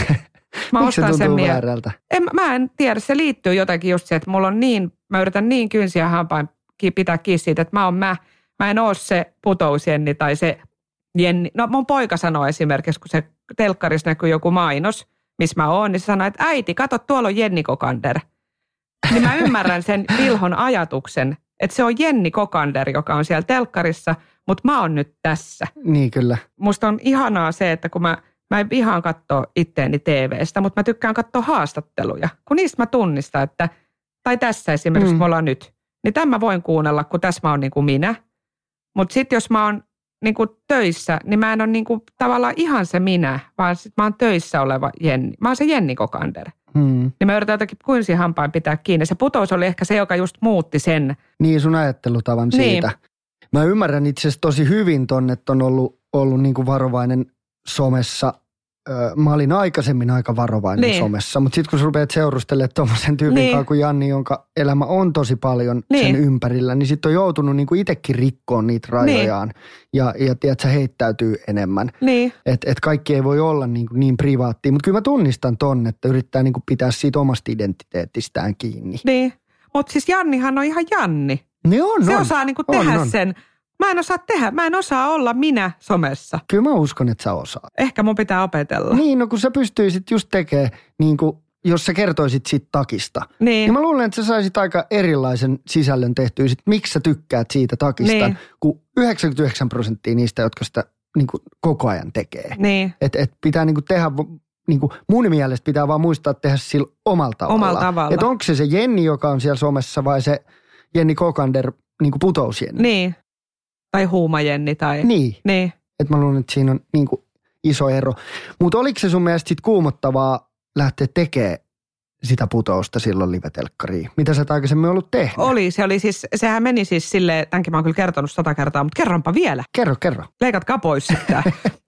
Miksi se tuntuu väärältä? Mä en tiedä, se liittyy jotenkin just se, että mulla on mä yritän niin kynsiä hampain pitää kiinni siitä, että mä en oo se putousjenni tai se Jenni. No mun poika sanoi esimerkiksi, kun se telkkarissa näkyy joku mainos, missä mä oon, niin se sanoi, että äiti, kato, tuolla on Jenni Kokander. Niin mä ymmärrän sen Vilhon ajatuksen, että se on Jenni Kokander, joka on siellä telkkarissa, mutta mä oon nyt tässä. Niin kyllä. Musta on ihanaa se, että kun mä en vihaan katsoa itteeni TV:stä, mutta mä tykkään katsoa haastatteluja. Kun niistä mä tunnistan, tai tässä esimerkiksi me ollaan nyt, niin tämän mä voin kuunnella, kun tässä mä oon niin kuin minä. Mutta sitten jos mä oon niin kuin töissä, niin mä en ole niin kuin tavallaan ihan se minä, vaan sit mä oon töissä oleva Jenni. Mä oon se Jenni Kokander. Niin mä yritän jotenkin kuinsin hampain pitää kiinni. Se Putous oli ehkä se, joka just muutti sen. Niin, sun ajattelutavan siitä. Mä ymmärrän itse asiassa tosi hyvin ton, että on ollut niin kuin varovainen somessa. Mä olin aikaisemmin aika varovainen somessa, mutta sitten kun sä rupeat seurustelemaan tuommoisen tyypin kanssa kuin Janni, jonka elämä on tosi paljon sen ympärillä, niin sitten on joutunut niinku itsekin rikkoon niitä rajojaan ja tiedätkö, heittäytyy enemmän. Että kaikki ei voi olla niin privaattia, mutta kyllä mä tunnistan ton, että yrittää niinku pitää siitä omasta identiteetistään kiinni. Niin, mutta siis Jannihan on ihan Janni. Se osaa niinku tehdä sen. Mä en osaa olla minä somessa. Kyllä mä uskon, että sä osaat. Ehkä mun pitää opetella. Niin, no kun sä pystyisit just tekemään, niin kuin, jos sä kertoisit siitä takista. Niin mä luulen, että sä saisit aika erilaisen sisällön tehtyä, sit, miksi sä tykkäät siitä takista, kun 99% niistä, jotka sitä niin kuin, koko ajan tekee. Niin. Et pitää niin kuin, tehdä, niin kuin, mun mielestä pitää vaan muistaa tehdä sillä omalla tavalla. Että onko se Jenni, joka on siellä somessa vai se Jenni Kokander, niin kuin putousjenni. Niin. Tai huumajenni tai... Niin. Että mä luulen, että siinä on niin kuin iso ero. Mutta oliko se sun mielestä sit kuumottavaa lähteä tekemään sitä Putousta silloin live-telkkariin? Mitä sä et aikaisemmin ollut tehnyt? Sehän meni siis silleen, tämänkin mä oon kyllä kertonut 100 kertaa, mutta kerronpa vielä. Kerro. Leikatkaa pois sitä.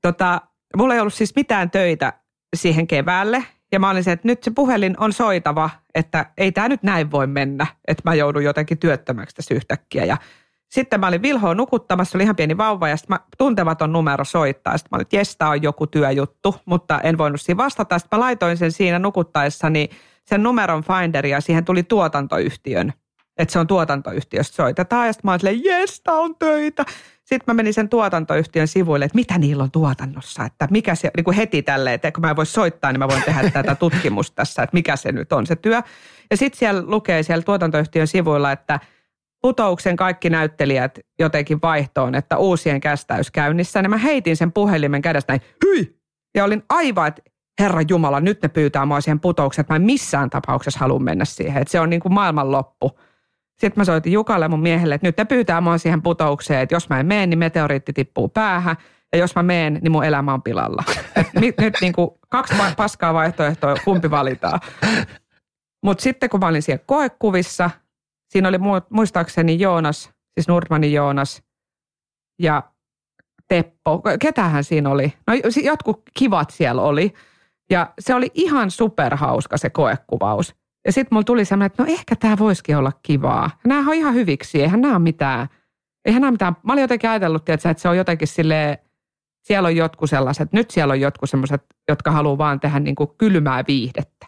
Mulla ei ollut siis mitään töitä siihen keväälle. Ja mä olin se, että nyt se puhelin on soitava, että ei tää nyt näin voi mennä, että mä joudun jotenkin työttömäksi tässä yhtäkkiä. Ja sitten mä olin Vilhoa nukuttamassa, se oli ihan pieni vauva ja sitten tuntematon numero soittaa. Sitten mä olin, että jes, tää on joku työjuttu, mutta en voinut siinä vastata. Sitten mä laitoin sen siinä nukuttaessani sen numeron finderia ja siihen tuli tuotantoyhtiön. Että se on tuotantoyhtiöstä soitetaan ja sitten mä olin silleen, jes, tää on töitä. Sitten mä menin sen tuotantoyhtiön sivuille, että mitä niillä on tuotannossa, että mikä se, niin kuin heti tälleen, että kun mä en voi soittaa, niin mä voin tehdä tätä tutkimusta tässä, että mikä se nyt on se työ. Ja sitten siellä lukee siellä tuotantoyhtiön sivuilla, että Putouksen kaikki näyttelijät jotenkin vaihtoon, että uusien kästäys käynnissä. Niin mä heitin sen puhelimen kädestä näin, hyi! Ja olin aivan, että Herran Jumala, nyt ne pyytää mua siihen putoukseen, että mä en missään tapauksessa halua mennä siihen. Että se on niin kuin maailman loppu. Sitten mä soitin Jukalle mun miehelle, että nyt ne pyytää mua siihen putoukseen, että jos mä en mene, niin meteoriitti tippuu päähän. Ja jos mä menen, niin mun elämä on pilalla. Nyt niin kuin 2 paskaa vaihtoehtoa, kumpi valitaan. Mutta sitten kun mä olin siellä koekuvissa, siinä oli muistaakseni Joonas, siis Nordmanin Joonas ja Teppo. Ketähän siinä oli? No jotkut kivat siellä oli. Ja se oli ihan superhauska se koekuvaus. Ja sitten mulla tuli semmoinen, että no ehkä tämä voisikin olla kivaa. Ja nämähän on ihan hyviksi, eihän nämä ole mitään. Mä olin jotenkin ajatellut, että se on jotenkin silleen, siellä on jotkut sellaiset, nyt siellä on jotkut sellaiset, jotka haluaa vaan tehdä niin kuin kylmää viihdettä.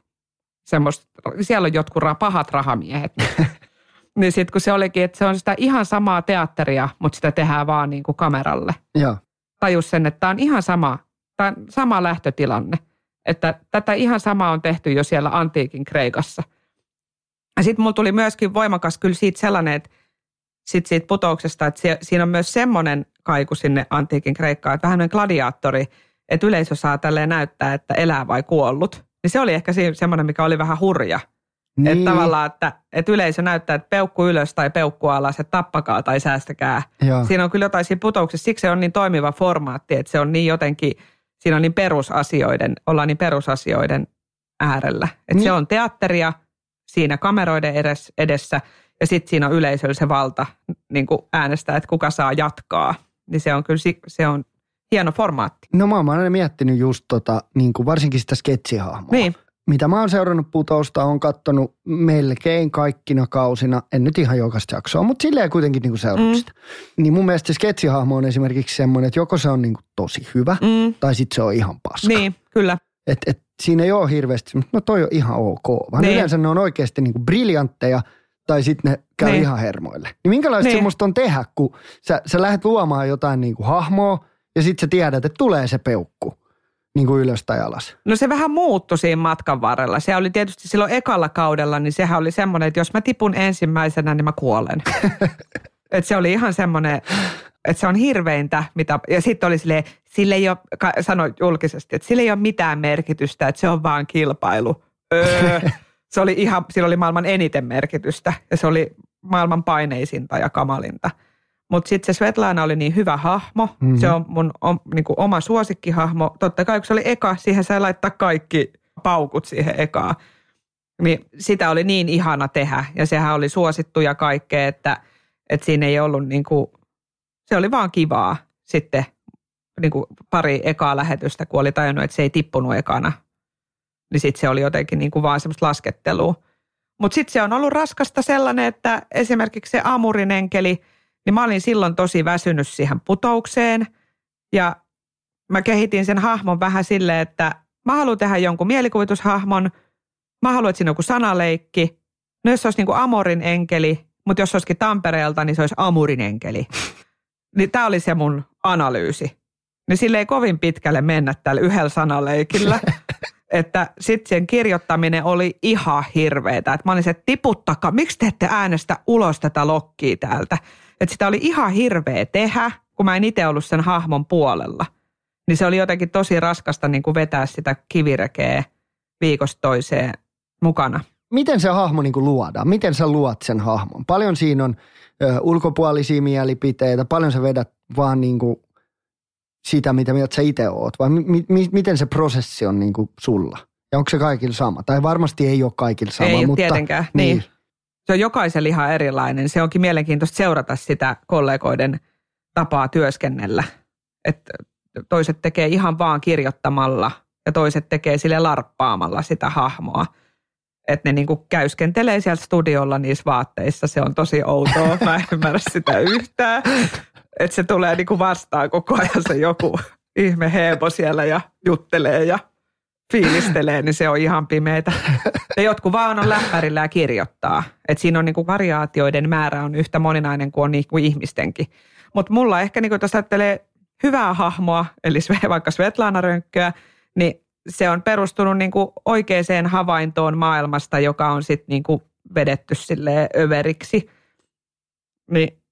Siellä on jotkut pahat rahamiehet. Niin sitten kun se olikin, että se on sitä ihan samaa teatteria, mutta sitä tehdään vaan niin kuin kameralle. Joo. Tajus sen, että tämä on ihan sama lähtötilanne. Että tätä ihan samaa on tehty jo siellä antiikin Kreikassa. Ja sitten mulla tuli myöskin voimakas kyllä siitä sellainen, että siitä putouksesta, että siinä on myös semmoinen kaiku sinne antiikin Kreikkaan, että vähän gladiaattori, että yleisö saa tälleen näyttää, että elää vai kuollut. Niin se oli ehkä semmoinen, mikä oli vähän hurja. Niin. Että tavallaan, että yleisö näyttää, että peukku ylös tai peukku alas, että tappakaa tai säästäkää. Joo. Siinä on kyllä jotain siinä putouksessa, siksi se on niin toimiva formaatti, että se on niin jotenkin, siinä on niin ollaan niin perusasioiden äärellä. Että niin. Se on teatteria siinä kameroiden edessä ja sitten siinä on yleisöllä se valta niin kuin äänestää, että kuka saa jatkaa. Niin se on kyllä, se on hieno formaatti. No mä oon aina miettinyt just niin kuin varsinkin sitä sketsihahmoa. Niin. Mitä mä oon seurannut putousta, on katsonut melkein kaikkina kausina, en nyt ihan jokaista jaksoa, mutta silleen kuitenkin niin kuin seurannut sitä. Niin mun mielestä se sketsihahmo on esimerkiksi semmoinen, että joko se on niin kuin tosi hyvä, tai sitten se on ihan paska. Niin, kyllä. Et siinä ei ole hirveästi, no toi on ihan ok, vaan yleensä ne on oikeasti niin kuin briljantteja, tai sitten ne käy ihan hermoille. Niin minkälaista semmoista on tehdä, kun sä lähdet luomaan jotain niin kuin hahmoa, ja sitten sä tiedät, että tulee se peukku. Niin kuin ylös tai alas. No se vähän muuttui siinä matkan varrella. Se oli tietysti silloin ekalla kaudella, niin sehän oli semmoinen, että jos mä tipun ensimmäisenä, niin mä kuolen. Että se oli ihan semmoinen, että se on hirveintä. Ja sitten oli silleen, sille ei ole, sanoi julkisesti, että sille ei ole mitään merkitystä, että se on vaan kilpailu. Se oli sillä oli maailman eniten merkitystä ja se oli maailman paineisinta ja kamalinta. Mutta sitten se Svetlana oli niin hyvä hahmo. Mm-hmm. Se on mun niinku oma suosikkihahmo. Totta kai, kun se oli eka, siihen sai laittaa kaikki paukut siihen ekaan. Niin sitä oli niin ihana tehdä. Ja sehän oli suosittu ja kaikkea, että siinä ei ollut niinku, se oli vaan kivaa sitten niinku pari ekaa lähetystä, kun oli tajunnut, että se ei tippunut ekana. Niin sitten se oli jotenkin niinku vaan semmoista laskettelua. Mutta sitten se on ollut raskasta sellainen, että esimerkiksi se Amurin enkeli, niin mä olin silloin tosi väsynyt siihen putoukseen ja mä kehitin sen hahmon vähän silleen, että mä haluan tehdä jonkun mielikuvitushahmon, mä haluan, että siinä on joku sanaleikki. No jos se olisi niin kuin Amorin enkeli, mutta jos se olisikin Tampereelta, niin se olisi Amurin enkeli. Niin tää oli se mun analyysi. Niin sille ei kovin pitkälle mennä tällä yhdellä sanaleikillä. Että sitten sen kirjoittaminen oli ihan hirveetä. Että mä olin se, että tiputtakaa, miksi te ette äänestä ulos tätä lokkia täältä? Että sitä oli ihan hirveä tehdä, kun mä en itse ollut sen hahmon puolella. Niin se oli jotenkin tosi raskasta niin kuin vetää sitä kivirekeä viikosta toiseen mukana. Miten se hahmo niin kuin luodaan? Miten sä luot sen hahmon? Paljon siinä on ulkopuolisia mielipiteitä, paljon sä vedät vaan niin kuin sitä, mitä mieltä sä itse oot, vai miten se prosessi on niin kuin sulla? Ja onko se kaikilla sama? Tai varmasti ei ole kaikilla sama. Ei mutta tietenkään, niin. Se on jokaisella ihan erilainen. Se onkin mielenkiintoista seurata sitä kollegoiden tapaa työskennellä. Että toiset tekee ihan vaan kirjoittamalla ja toiset tekee sille larppaamalla sitä hahmoa. Että ne niinku käyskentelee siellä studiolla niissä vaatteissa. Se on tosi outoa. Mä en ymmärrä sitä yhtään. Että se tulee niinku vastaan koko ajan se joku ihme heepo siellä ja juttelee ja fiilistelee, niin se on ihan pimeätä. Ja jotkut vaan on läppärillä ja kirjoittaa. Että siinä on niinku variaatioiden määrä on yhtä moninainen kuin on niinku ihmistenkin. Mutta mulla ehkä, niinku, jos ajattelee hyvää hahmoa, eli vaikka Svetlana Rönkköä, niin se on perustunut niinku oikeaan havaintoon maailmasta, joka on sitten niinku vedetty silleen överiksi. Niin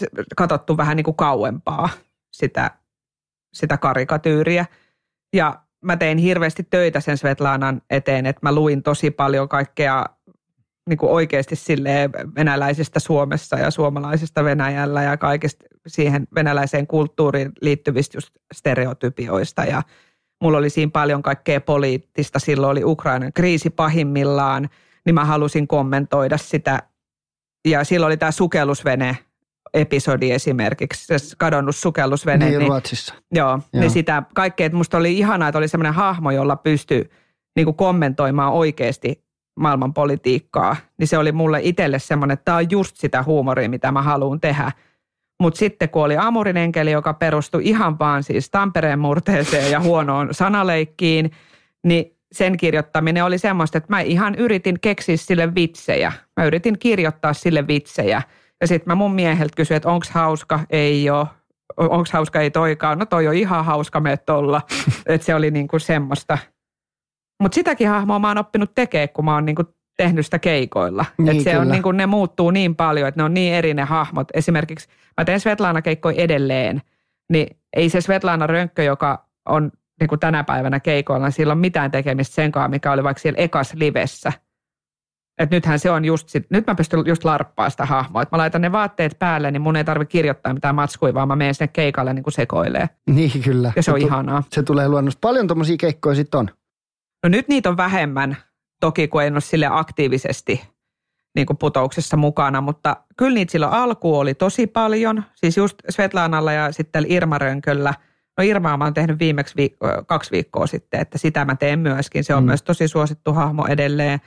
katsottu vähän niinku kauempaa sitä karikatyyriä. Ja mä tein hirveästi töitä sen Svetlanan eteen, että mä luin tosi paljon kaikkea niin kuin oikeasti silleen venäläisestä Suomessa ja suomalaisesta Venäjällä ja kaikesta siihen venäläiseen kulttuuriin liittyvistä just stereotypioista. Ja mulla oli siinä paljon kaikkea poliittista. Silloin oli Ukrainan kriisi pahimmillaan, niin mä halusin kommentoida sitä. Ja silloin oli tämä sukellusvene-episodi esimerkiksi, se kadonnut sukellusvene. Niin Ruotsissa. Joo, niin sitä kaikkea, että musta oli ihanaa, että oli semmoinen hahmo, jolla pystyi niin kuin kommentoimaan oikeasti maailmanpolitiikkaa. Niin se oli mulle itselle semmoinen, että tämä on just sitä huumoria, mitä mä haluan tehdä. Mutta sitten kun oli Amurin enkeli, joka perustui ihan vaan siis Tampereen murteeseen ja huonoon sanaleikkiin, niin sen kirjoittaminen oli semmoista, että mä ihan yritin keksiä sille vitsejä. Mä yritin kirjoittaa sille vitsejä. Ja sitten mä mun mieheltä kysyin, että onko hauska? Ei ole. Onko hauska? Ei toikaan. No toi on ihan hauska, mene tolla. Että se oli niinku semmoista. Mutta sitäkin hahmoa mä oon oppinut tekemään, kun mä oon niinku tehnyt sitä keikoilla. Niin, että se kyllä. on niinku, ne muuttuu niin paljon, että ne on niin eri ne hahmot. Esimerkiksi mä teen Svetlana-keikkoja edelleen, niin ei se Svetlana Rönkkö, joka on niinku tänä päivänä keikoilla, niin sillä on mitään tekemistä senkaan, mikä oli vaikka siellä ekas livessä. Että nythän se on just, nyt mä pystyn just larppaa sitä hahmoa. Että mä laitan ne vaatteet päälle, niin mun ei tarvitse kirjoittaa mitään matskui, vaan mä menen sinne keikalle niin kuin sekoilee. Niin kyllä. Ja se on ihanaa. Se tulee luonnosta. Paljon tommosia keikkoja sitten on? No nyt niitä on vähemmän, toki kun en ole sille aktiivisesti niin kuin putouksessa mukana, mutta kyllä niitä silloin alkuun oli tosi paljon. Siis just Svetlanalla ja sitten Irma Rönköllä. No Irmaa mä oon tehnyt viimeksi 2 viikkoa sitten, että sitä mä teen myöskin. Se on myös tosi suosittu hahmo edelleen.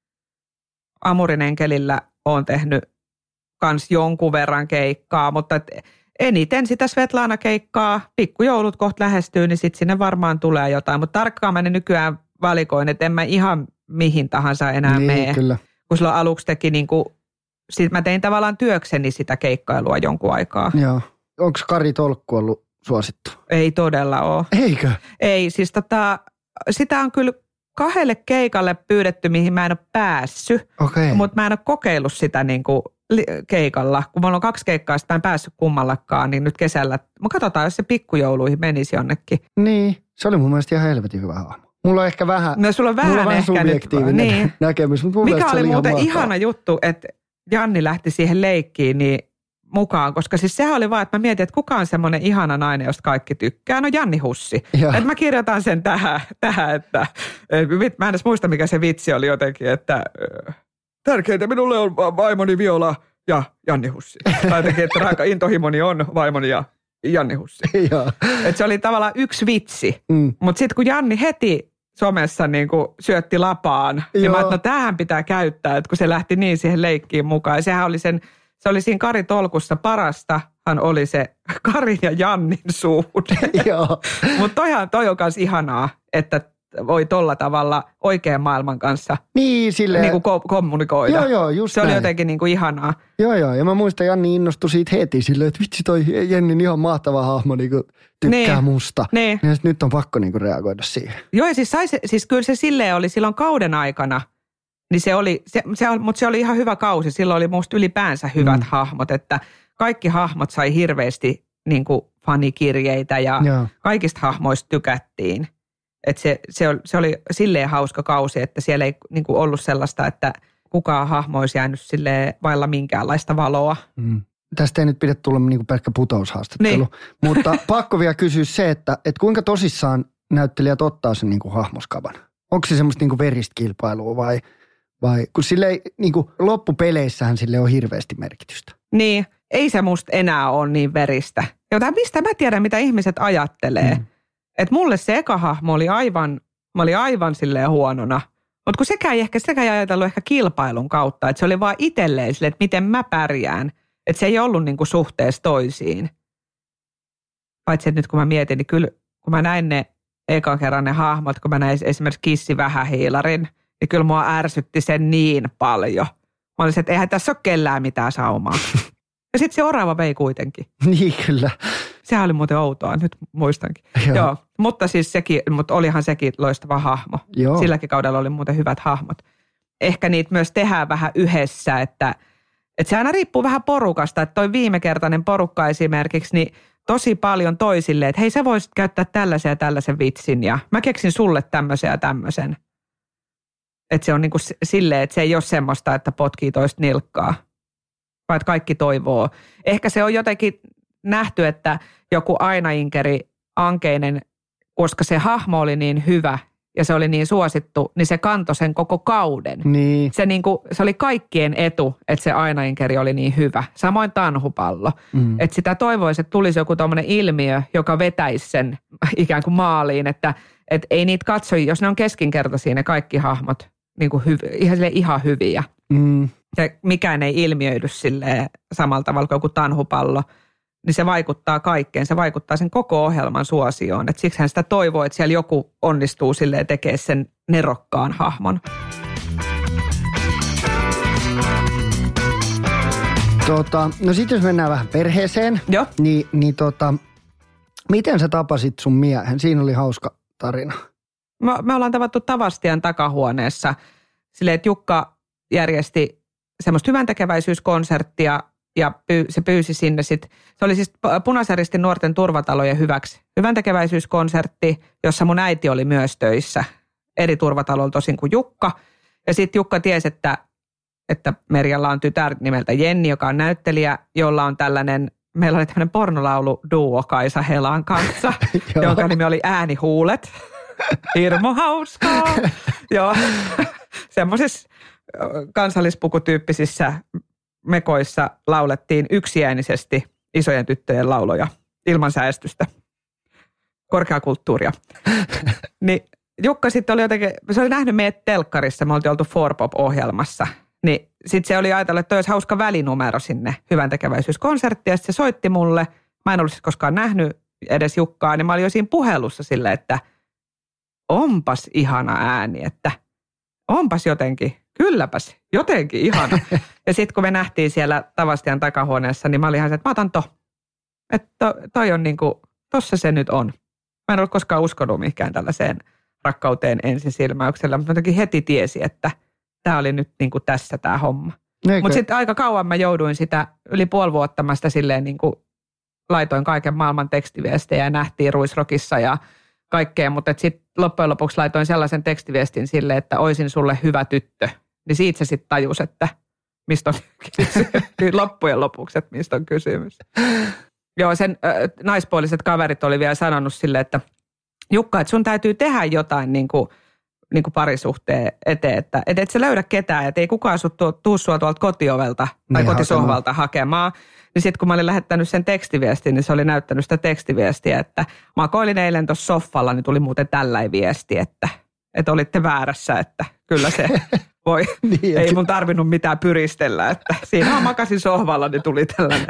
Amurin enkelillä oon tehnyt kans jonkun verran keikkaa, mutta eniten sitä Svetlana-keikkaa. Pikkujoulut kohta lähestyy, niin sitten sinne varmaan tulee jotain. Mutta tarkkaan mä ne nykyään valikoin, että en mä ihan mihin tahansa enää mene. Kyllä. Kun silloin aluksi teki niinku, sit mä tein tavallaan työkseni sitä keikkailua jonkun aikaa. Joo. Onko Kari Tolkku ollut suosittu? Ei todella ole. Eikö? Ei, siis sitä on kyllä 2 keikalle pyydetty, mihin mä en ole päässyt. Okei. Mutta mä en ole kokeillut sitä niinku keikalla. Kun mulla on 2 keikkaa, sitten mä en päässyt kummallakaan, niin nyt kesällä. Mä katsotaan, jos se pikkujouluihin menisi jonnekin. Niin, se oli mun mielestä ihan helvetin hyvä hahmo. Mulla on ehkä vähän, no, sulla on vähän ehkä subjektiivinen niin. näkemys. Mutta mikä oli muuten ihana juttu, että Janni lähti siihen leikkiin niin mukaan, koska siis sehän oli vaan, että mä mietin, että kuka on semmoinen ihana nainen, josta kaikki tykkää. No Janni Hussi. Että mä kirjoitan sen tähän että mä en edes muista, mikä se vitsi oli jotenkin, että tärkeintä minulle on vaimoni Viola ja Janni Hussi. Tai jotenkin, että raaka intohimoni on vaimoni ja Janni Hussi. Että se oli tavallaan yksi vitsi. Mutta sitten kun Janni heti somessa niin kuin syötti lapaan, niin mä että no tämähän pitää käyttää, että kun se lähti niin siihen leikkiin mukaan. Ja sehän oli se oli siinä Kari Tolkussa parastahan oli se Karin ja Jannin suhde. Mutta toi on myös ihanaa, että voi tolla tavalla oikean maailman kanssa niin kuin kommunikoida. Joo, just se näin. Oli jotenkin niin kuin ihanaa. Joo, ja mä muistan, Janni innostui siitä heti silleen, että vitsi toi Jennin ihan mahtava hahmo niin tykkää musta. Niin. Ja nyt on pakko niin kuin reagoida siihen. Joo, ja siis kyllä se silleen oli silloin kauden aikana, niin mutta se oli ihan hyvä kausi. Silloin oli musta ylipäänsä hyvät hahmot, että kaikki hahmot sai hirveästi niin kuin fanikirjeitä ja kaikista hahmoista tykättiin. Että se oli silleen hauska kausi, että siellä ei niin kuin ollut sellaista, että kukaan hahmo olisi jäänyt silleen vailla minkäänlaista valoa. Tästä ei nyt pidä tulla niin kuin pelkkä putoushaastattelu, niin. Mutta pakko vielä kysyä se, että kuinka tosissaan näyttelijät ottaa sen niin kuin hahmoskavan? Onko se semmoista niin kuin veristä kilpailua vai kun sille niin kuin loppupeleissähän sille on hirveästi merkitystä? Niin, ei se musta enää ole niin veristä. Jotain mistä mä tiedän, mitä ihmiset ajattelee. Että mulle se eka hahmo oli aivan silleen huonona. Mutta kun sekään ei ajatellut ehkä kilpailun kautta, että se oli vaan itselleen silleen, että miten mä pärjään. Että se ei ollut niinku suhteessa toisiin. Paitsi että nyt kun mä mietin, niin kyllä kun mä näin ne ekan kerran ne hahmot, kun mä näin esimerkiksi Kissi Vähähiilarin, niin kyllä mua ärsytti sen niin paljon. Mä olisin, että eihän tässä ole kellään mitään saumaa. Ja sitten se orava vei kuitenkin. Niin kyllä. Sehän oli muuten outoa, nyt muistankin. Joo. Mutta siis mutta olihan sekin loistava hahmo. Joo. Silläkin kaudella oli muuten hyvät hahmot. Ehkä niitä myös tehdään vähän yhdessä, että se aina riippuu vähän porukasta. Että toi viimekertainen porukka esimerkiksi, niin tosi paljon toisille, että hei sä voisit käyttää tällaisen ja tällaisen vitsin ja mä keksin sulle tämmöisen ja tämmöisen. Että se on niin kuin silleen, että se ei ole semmoista, että potkii toista nilkkaa, vaan että kaikki toivoo. Ehkä se on jotenkin nähty, että joku Aina-Inkeri Ankeinen, koska se hahmo oli niin hyvä ja se oli niin suosittu, niin se kantoi sen koko kauden. Niin. Se oli kaikkien etu, että se Aina-Inkeri oli niin hyvä. Samoin Tanhupallo. Että sitä toivoisi, että tulisi joku tommoinen ilmiö, joka vetäisi sen ikään kuin maaliin, että ei niitä katsojia, jos ne on keskinkertaisia ne kaikki hahmot, niin kuin ihan hyviä. Ja mikään ei ilmiöidy silleen samalla tavalla kuin joku Tanhupallo, niin se vaikuttaa kaikkeen. Se vaikuttaa sen koko ohjelman suosioon. Et siksihän sitä toivoo, että siellä joku onnistuu silleen tekemään sen nerokkaan hahmon. No sitten jos mennään vähän perheeseen, niin miten sä tapasit sun miehen? Siinä oli hauska tarina. Me ollaan tavattu Tavastian takahuoneessa silleen, että Jukka järjesti semmoista hyväntekeväisyyskonserttia ja se pyysi sinne sitten. Se oli siis Punaisen Ristin nuorten turvatalojen hyväksi hyväntekeväisyyskonsertti, jossa mun äiti oli myös töissä eri turvatalolla tosin kuin Jukka. Ja sitten Jukka tiesi, että Merjalla on tytär nimeltä Jenni, joka on näyttelijä, jolla on meillä oli tämmöinen pornolaulu-duo Kaisa Helan kanssa, jonka nimi oli Äänihuulet. Hirmo hauskaa. Joo, semmoisissa kansallispukutyyppisissä mekoissa laulettiin yksiäänisesti isojen tyttöjen lauloja ilman säästystä. Korkeakulttuuria. Niin Jukka sitten oli jotenkin, se oli nähnyt meidät telkkarissa, me oltiin oltu 4Pop-ohjelmassa. Niin sitten se oli ajatellut, että toi olisi hauska välinumero sinne hyväntekeväisyyskonserttiin. Ja sitten se soitti mulle. Mä en ollut koskaan nähnyt edes Jukkaa, niin mä olin jo siinä puhelussa silleen, että onpas ihana ääni, että onpas jotenkin, kylläpäs jotenkin ihana. Ja sitten kun me nähtiin siellä Tavastian takahuoneessa, niin mä olin ihan se, että mä otan että toi on niinku, tossa se nyt on. Mä en ollut koskaan uskonut mihinkään tällaiseen rakkauteen ensisilmäyksellä, mutta jotenkin heti tiesi, että tämä oli nyt niinku tässä tämä homma. Mutta sitten aika kauan mä jouduin sitä yli puoli vuotta mä sitä silleen niinku laitoin kaiken maailman tekstiviestejä ja nähtiin Ruisrockissa ja kaikkea, mutta sitten loppujen lopuksi laitoin sellaisen tekstiviestin silleen, että oisin sulle hyvä tyttö. Niin siitä se sitten tajus, että mistä on loppujen lopuksi, että mistä on kysymys. Joo, sen naispuoliset kaverit oli vielä sanonut silleen, että Jukka, että sun täytyy tehdä jotain niin kuin parisuhteen eteen, että et sä löydä ketään, että ei kukaan tuu sua tuolta kotiovelta tai kotisohvalta hakemaan. Niin sitten kun mä olin lähettänyt sen tekstiviestin, niin se oli näyttänyt sitä tekstiviestiä, että makoilin eilen tuossa soffalla, niin tuli muuten tällainen viesti, että olitte väärässä, että kyllä se voi, niin, ei mun tarvinnut mitään pyristellä, että siinä makasin sohvalla, niin tuli tällainen.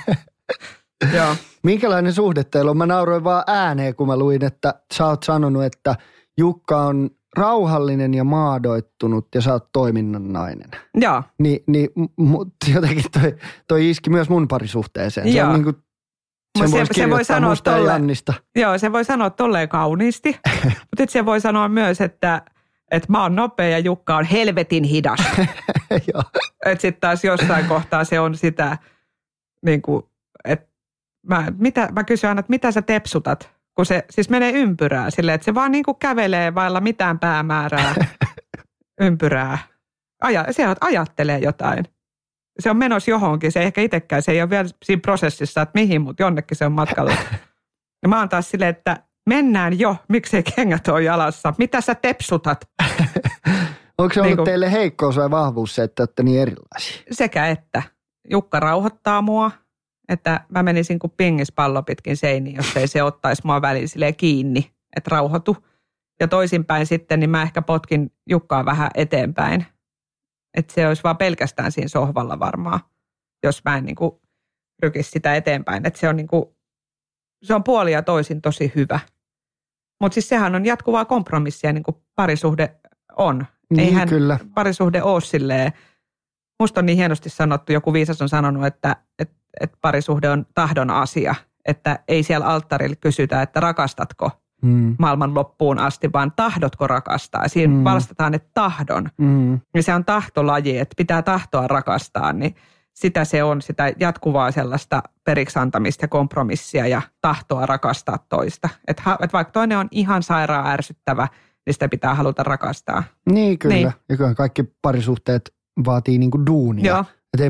Joo. Minkälainen suhde teillä on? Mä nauroin vaan ääneen, kun mä luin, että sä oot sanonut, että Jukka on rauhallinen ja maadoittunut ja sä oot toiminnan nainen. Joo. Mutta jotenkin toi iski myös mun parisuhteeseen. Se on niin kuin, se voi sanoa Jannista. Joo, se voi sanoa tolleen kauniisti, mutta se voi sanoa myös, että mä oon nopea ja Jukka on helvetin hidas. Että sitten taas jossain kohtaa se on sitä, niin kuin, että mä kysyn aina, että mitä sä tepsutat? Kun se siis menee ympyrää silleen, että se vaan niin kuin kävelee vailla mitään päämäärää ympyrää. Se ajattelee jotain. Se on menossa johonkin. Se ei ehkä itsekään, se ei ole vielä siinä prosessissa, että mihin, mutta jonnekin se on matkalla. Ja mä oon taas silleen, että mennään jo. Miksei kengät ole jalassa? Mitä sä tepsutat? Onko se ollut teille heikkous vai vahvuus se, että olette niin erilaisia? Sekä että. Jukka rauhoittaa mua. Että mä menisin kuin pingispallo pitkin seiniin, jos ei se ottaisi mua väliin silleen kiinni, että rauhoitu. Ja toisinpäin sitten, niin mä ehkä potkin Jukkaa vähän eteenpäin. Että se olisi vaan pelkästään siinä sohvalla varmaan, jos mä en niin kuin rykisi sitä eteenpäin. Että se on, niin kuin, se on puoli ja toisin tosi hyvä. Mutta siis sehän on jatkuvaa kompromissia, niin kuin parisuhde on. Niin, eihän kyllä. Parisuhde ole silleen, musta on niin hienosti sanottu, joku viisas on sanonut, että parisuhde on tahdon asia, että ei siellä alttarilla kysytä, että rakastatko maailman loppuun asti, vaan tahdotko rakastaa. Siinä vastataan, että tahdon. Ja se on tahtolaji, että pitää tahtoa rakastaa, niin sitä se on, sitä jatkuvaa sellaista periksi antamista ja kompromissia ja tahtoa rakastaa toista. Että vaikka toinen on ihan sairaan ärsyttävä, niin sitä pitää haluta rakastaa. Niin, kyllä. Niin. Ja kyllä kaikki parisuhteet vaatii niinku duunia. Joo.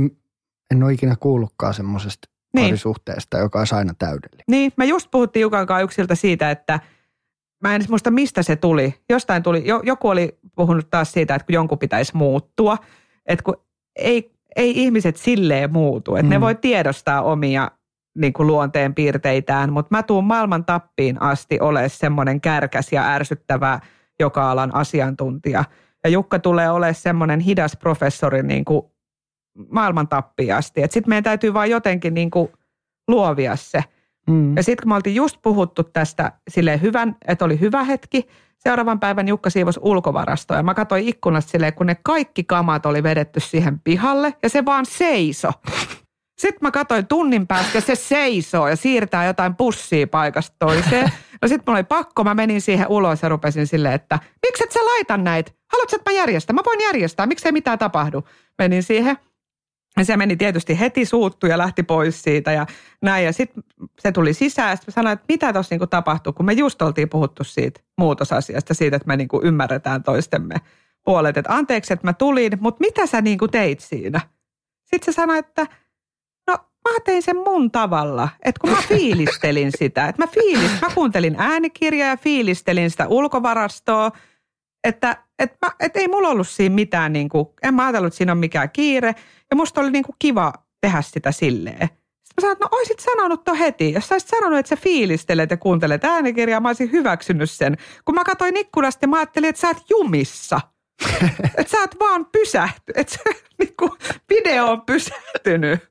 En ole ikinä kuullutkaan semmoisesta parisuhteesta, joka olisi aina täydellinen. Niin, me just puhuttiin Jukan kanssa yksiltä siitä, että mä en edes muista, mistä se tuli. Jostain tuli, joku oli puhunut taas siitä, että kun jonkun pitäisi muuttua, että kun ei ihmiset silleen muutu, että ne voi tiedostaa omia niin kuin luonteen piirteitään, mutta mä tuun maailman tappiin asti olemaan semmoinen kärkäs ja ärsyttävä joka alan asiantuntija. Ja Jukka tulee olemaan semmoinen hidas professori niin kuin maailman tappiin asti. Että sitten meidän täytyy vaan jotenkin niin kuin luovia se. Ja sitten kun me oltiin just puhuttu tästä silleen että oli hyvä hetki, seuraavan päivän Jukka siivosi ulkovarastoa ja mä katsoin ikkunasta silleen, kun ne kaikki kamat oli vedetty siihen pihalle ja se vaan seiso. Sitten mä katsoin tunnin päästä ja se seisoo ja siirtää jotain pussia paikasta toiseen. No sitten mulla oli pakko, mä menin siihen ulos ja rupesin silleen, että miksi et sä laita näitä? Haluatko, että mä järjestän? Mä voin järjestää, miksei mitään tapahdu. Menin siihen. Ja se meni tietysti heti suuttu ja lähti pois siitä ja näin. Ja sitten se tuli sisään ja sitten sanoin, että mitä tuossa niinku tapahtui, kun me just oltiin puhuttu siitä muutosasiasta, siitä, että me niinku ymmärretään toistemme puolet. Että anteeksi, että mä tulin, mutta mitä sä niinku teit siinä? Sitten se sanoi, että no mä tein sen mun tavalla, että kun mä fiilistelin sitä. Että mä kuuntelin äänikirjaa ja fiilistelin sitä ulkovarastoa, että ei mulla ollut siinä mitään, niinku, en mä ajatellut, että siinä on mikään kiire. Ja musta oli niinku kiva tehdä sitä silleen. Sitten mä sanoin, että no oisit sanonut to heti. Jos sä olisit sanonut, että sä fiilistelet ja kuuntelet äänikirjaa, mä olisin hyväksynyt sen. Kun mä katsoin ikkunasta ja mä ajattelin, että sä oot jumissa. Että sä oot vaan pysähtynyt. Että niinku, video on pysähtynyt.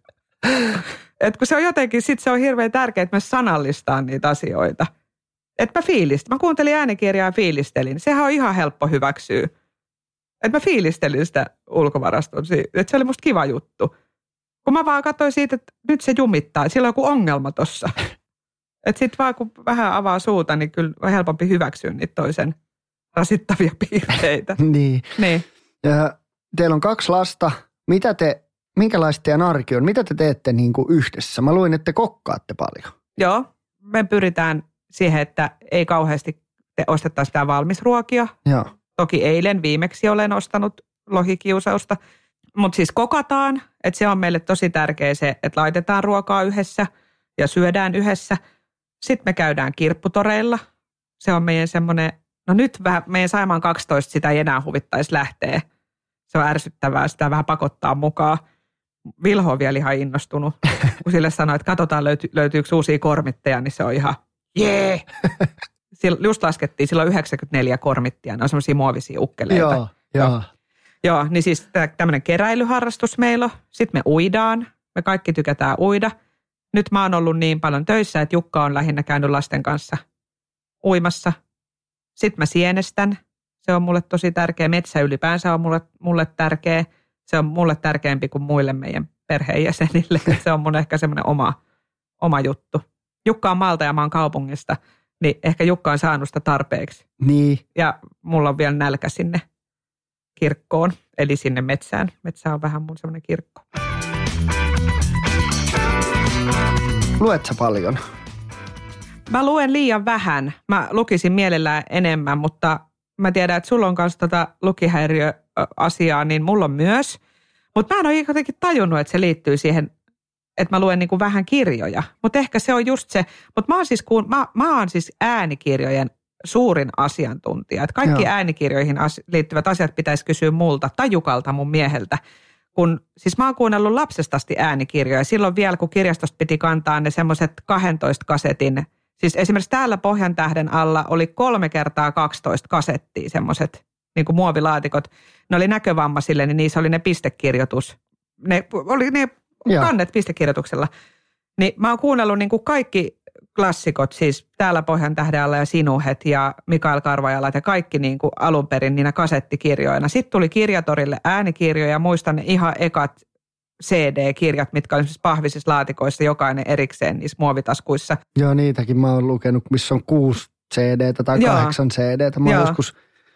Että kun se on jotenkin, sit se on hirveän tärkeää, että me sanallistaan niitä asioita. Että mä kuuntelin äänikirjaa ja fiilistelin. Sehän on ihan helppo hyväksyä. Että mä fiilistelin sitä ulkovaraston. Että se oli musta kiva juttu. Kun mä vaan katsoin siitä, että nyt se jumittaa. Sillä on joku ongelma tossa. Että sit vaan kun vähän avaa suuta, niin kyllä on helpompi hyväksyä niitä toisen rasittavia piirteitä. Niin. Ja teillä on 2 lasta. Minkälaista teidän arki on? Mitä te teette niin kuin yhdessä? Mä luin, että te kokkaatte paljon. Joo, me pyritään siihen, että ei kauheasti ostettaisi mitään valmisruokia. Joo. Toki eilen viimeksi olen ostanut lohikiusausta, mutta siis kokataan, että se on meille tosi tärkeä se, että laitetaan ruokaa yhdessä ja syödään yhdessä. Sitten me käydään kirpputoreilla. Se on meidän semmoinen, no nyt meidän Saimaan 12 sitä ei enää huvittaisi lähteä. Se on ärsyttävää, sitä vähän pakottaa mukaan. Vilho on vielä ihan innostunut, kun sille sanoi, että katsotaan löytyykö uusia kormitteja, niin se on ihan jee. Just laskettiin, silloin 94 kormittia, ne on semmoisia muovisia ukkeleita. Joo, niin siis tämmöinen keräilyharrastus meillä on. Sitten me uidaan, me kaikki tykätään uida. Nyt mä oon ollut niin paljon töissä, että Jukka on lähinnä käynyt lasten kanssa uimassa. Sitten mä sienestän, se on mulle tosi tärkeä. Metsä ylipäänsä on mulle tärkeä. Se on mulle tärkeämpi kuin muille meidän perheenjäsenille. Se on mun ehkä semmoinen oma juttu. Jukka on maalta ja mä oon kaupungista. Niin ehkä Jukka on saanut sitä tarpeeksi. Niin. Ja mulla on vielä nälkä sinne kirkkoon, eli sinne metsään. Metsä on vähän mun semmoinen kirkko. Luet sä paljon? Mä luen liian vähän. Mä lukisin mielellään enemmän, mutta mä tiedän, että sulla on kanssa tätä lukihäiriöasiaa, niin mulla on myös. Mutta mä en ole jotenkin tajunnut, että se liittyy siihen, että mä luen niin kuin vähän kirjoja. Mutta ehkä se on just se. Mutta mä oon siis äänikirjojen suurin asiantuntija. Että kaikki äänikirjoihin liittyvät asiat pitäisi kysyä multa tai Jukalta, mun mieheltä. Siis mä oon kuunnellut lapsesta asti äänikirjoja. Silloin vielä, kun kirjastosta piti kantaa ne semmoiset 12 kasetin. Siis esimerkiksi täällä Pohjantähden alla oli 3x12 kasettia semmoiset niin kuin muovilaatikot. Ne oli näkövammaisille, niin niissä oli ne pistekirjoitus. Ne oli ne kannet pistekirjoituksella. Niin mä oon kuunnellut niin kuin kaikki klassikot, siis täällä Pohjantähden alla ja Sinuhet ja Mikael Karvajalat ja kaikki niin kuin alun perin niinä kasettikirjoina. Sitten tuli Kirjatorille äänikirjoja, muistan ne ihan ekat CD-kirjat, mitkä oli siis pahvisissa laatikoissa, jokainen erikseen niissä muovitaskuissa. Joo, niitäkin mä oon lukenut, missä on 6 CD:tä tai 8 CD:tä. Mä oon joskus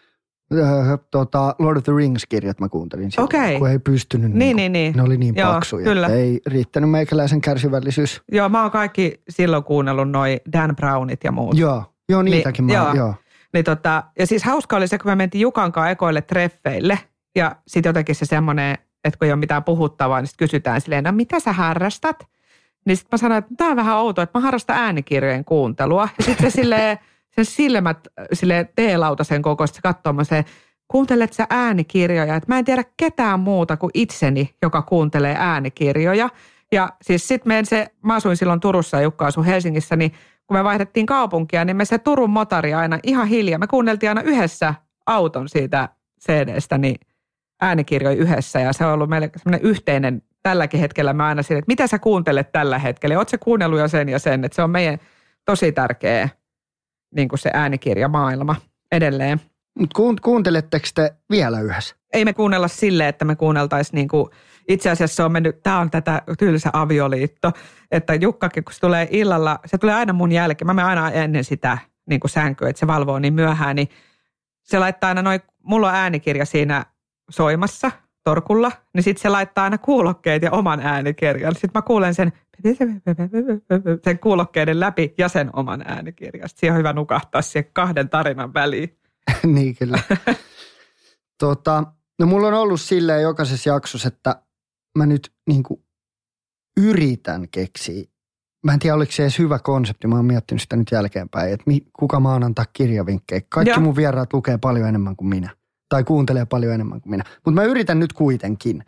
Lord of the Rings-kirjat mä kuuntelin silloin, Okei. kun ei pystynyt. Niin. Ne oli niin Joo, paksuja, kyllä. että ei riittänyt meikäläisen kärsivällisyys. Joo, mä oon kaikki silloin kuunnellut noi Dan Brownit ja muut. Joo, niitäkin joo. Niin ja siis hauska oli se, kun me mentiin Jukan kanssa ekoille treffeille ja sitten jotenkin se semmoinen, että kun ei ole mitään puhuttavaa, niin sitten kysytään silleen, no mitä sä harrastat? Niin sitten mä sanoin, että tämä on vähän outoa, että mä harrastan äänikirjojen kuuntelua. Ja sitten se silleen, sen silmät silleen teelautasen kokoista, se katsoo mä se, kuuntelet sä äänikirjoja? Että mä en tiedä ketään muuta kuin itseni, joka kuuntelee äänikirjoja. Ja siis sitten mä asuin silloin Turussa ja Jukka asui Helsingissä, niin kun me vaihdettiin kaupunkia, niin me se Turun motari aina ihan hiljaa. Me kuunneltiin aina yhdessä auton siitä CD-stä, niin äänikirjoja yhdessä. Ja se on ollut meille semmoinen yhteinen, tälläkin hetkellä mä aina sille, että mitä sä kuuntelet tällä hetkellä. Ootko sä kuunnellut jo sen ja sen, että se on meidän tosi tärkeä niin kuin se äänikirjamaailma edelleen. Mutta kuunteletteko te vielä yhdessä? Ei me kuunnella silleen, että me kuunneltaisiin niin kuin, itse asiassa se on mennyt, tämä on tätä tylsä avioliitto, että Jukkakin kun se tulee illalla, se tulee aina mun jälkeen, mä menen aina ennen sitä niin kuin sänkyä, että se valvoo niin myöhään, niin se laittaa aina mulla on äänikirja siinä soimassa, torkulla, niin sitten se laittaa aina kuulokkeet ja oman äänikirjan. Sitten mä kuulen sen kuulokkeiden läpi ja sen oman äänikirjan. Sitten siihen on hyvä nukahtaa siihen 2 tarinan väliin. Niin kyllä. No mulla on ollut silleen jokaisessa jaksossa, että mä nyt niinku yritän keksiä. Mä en tiedä, oliko se edes hyvä konsepti. Mä oon miettinyt sitä nyt jälkeenpäin, että kuka mä oon antaa kirjavinkkejä. Kaikki mun vieraat lukee paljon enemmän kuin minä. Tai kuuntelee paljon enemmän kuin minä. Mutta mä yritän nyt kuitenkin.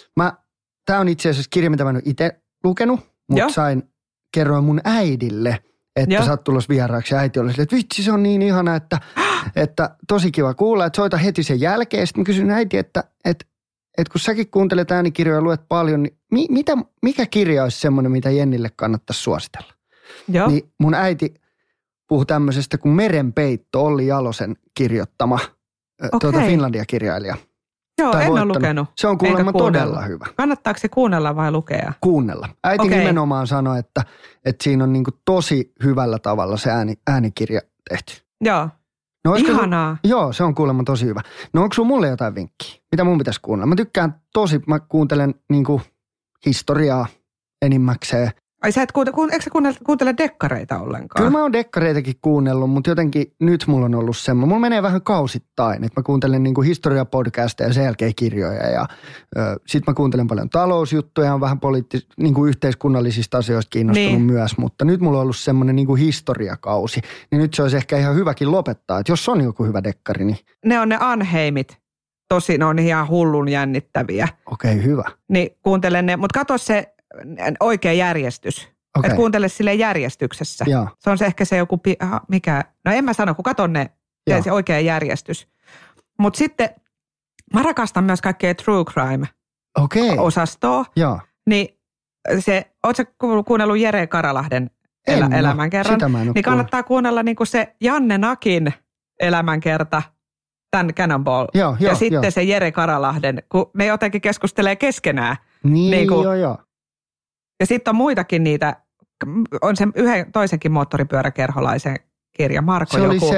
Tää on itse asiassa kirja, mitä mä en ole itse lukenut, mutta kerroin mun äidille, että sä oot tulossa vieraaksi. Ja äiti oli silleen, että vitsi, se on niin ihana, että tosi kiva kuulla, että soita heti sen jälkeen. Sitten mä kysyin äiti, että kun säkin kuuntelet äänikirjoja ja luet paljon, niin mikä kirja olisi semmoinen, mitä Jennille kannattaisi suositella? Joo. Niin mun äiti puhui tämmöisestä kuin Merenpeitto, Olli Jalosen kirjoittama Finlandia-kirjailija. Joo, en ole lukenut. Se on kuulemma todella hyvä. Kannattaako se kuunnella vai lukea? Kuunnella. Äiti nimenomaan sanoi, että siinä on niinku tosi hyvällä tavalla se äänikirja tehty. Joo. No, ihanaa. Joo, se on kuulemma tosi hyvä. No onko sun mulle jotain vinkkiä? Mitä mun pitäisi kuunnella? Mä tykkään mä kuuntelen niinku historiaa enimmäkseen. Ai sä eikö sä kuuntele dekkareita ollenkaan? Kyllä mä oon dekkareitakin kuunnellut, mutta jotenkin nyt mulla on ollut semmoinen. Mulla menee vähän kausittain, että mä kuuntelen niinku historiapodcasteja ja sen jälkeen kirjoja. Ja sit mä kuuntelen paljon talousjuttuja, on vähän niinku yhteiskunnallisista asioista kiinnostunut myös. Mutta nyt mulla on ollut semmoinen niinku historiakausi. Niin nyt se olisi ehkä ihan hyväkin lopettaa, että jos on joku hyvä dekkari, niin... Ne on ne Anheimit. Tosi, ne on ihan hullun jännittäviä. Okei, hyvä. Niin kuuntelen ne, mutta katso se oikea järjestys. Okay. Että kuuntele silleen järjestyksessä. Ja. Se on se ehkä se joku, mikä, no en mä sano, kun katon ne, se oikea järjestys. Mutta sitten mä rakastan myös kaikkea true crime-osastoa. Ja. Niin ootko sä kuunnellut Jere Karalahden elämänkerran? Niin kannattaa kuunnella niinku se Janne Nakin elämänkerta, tämän Cannonball. Ja sitten se Jere Karalahden, kun ne jotenkin keskustelee keskenään. Niin joo. Ja sitten on muitakin niitä, on se yhden toisenkin moottoripyöräkerholaisen kirja, Marko se joku.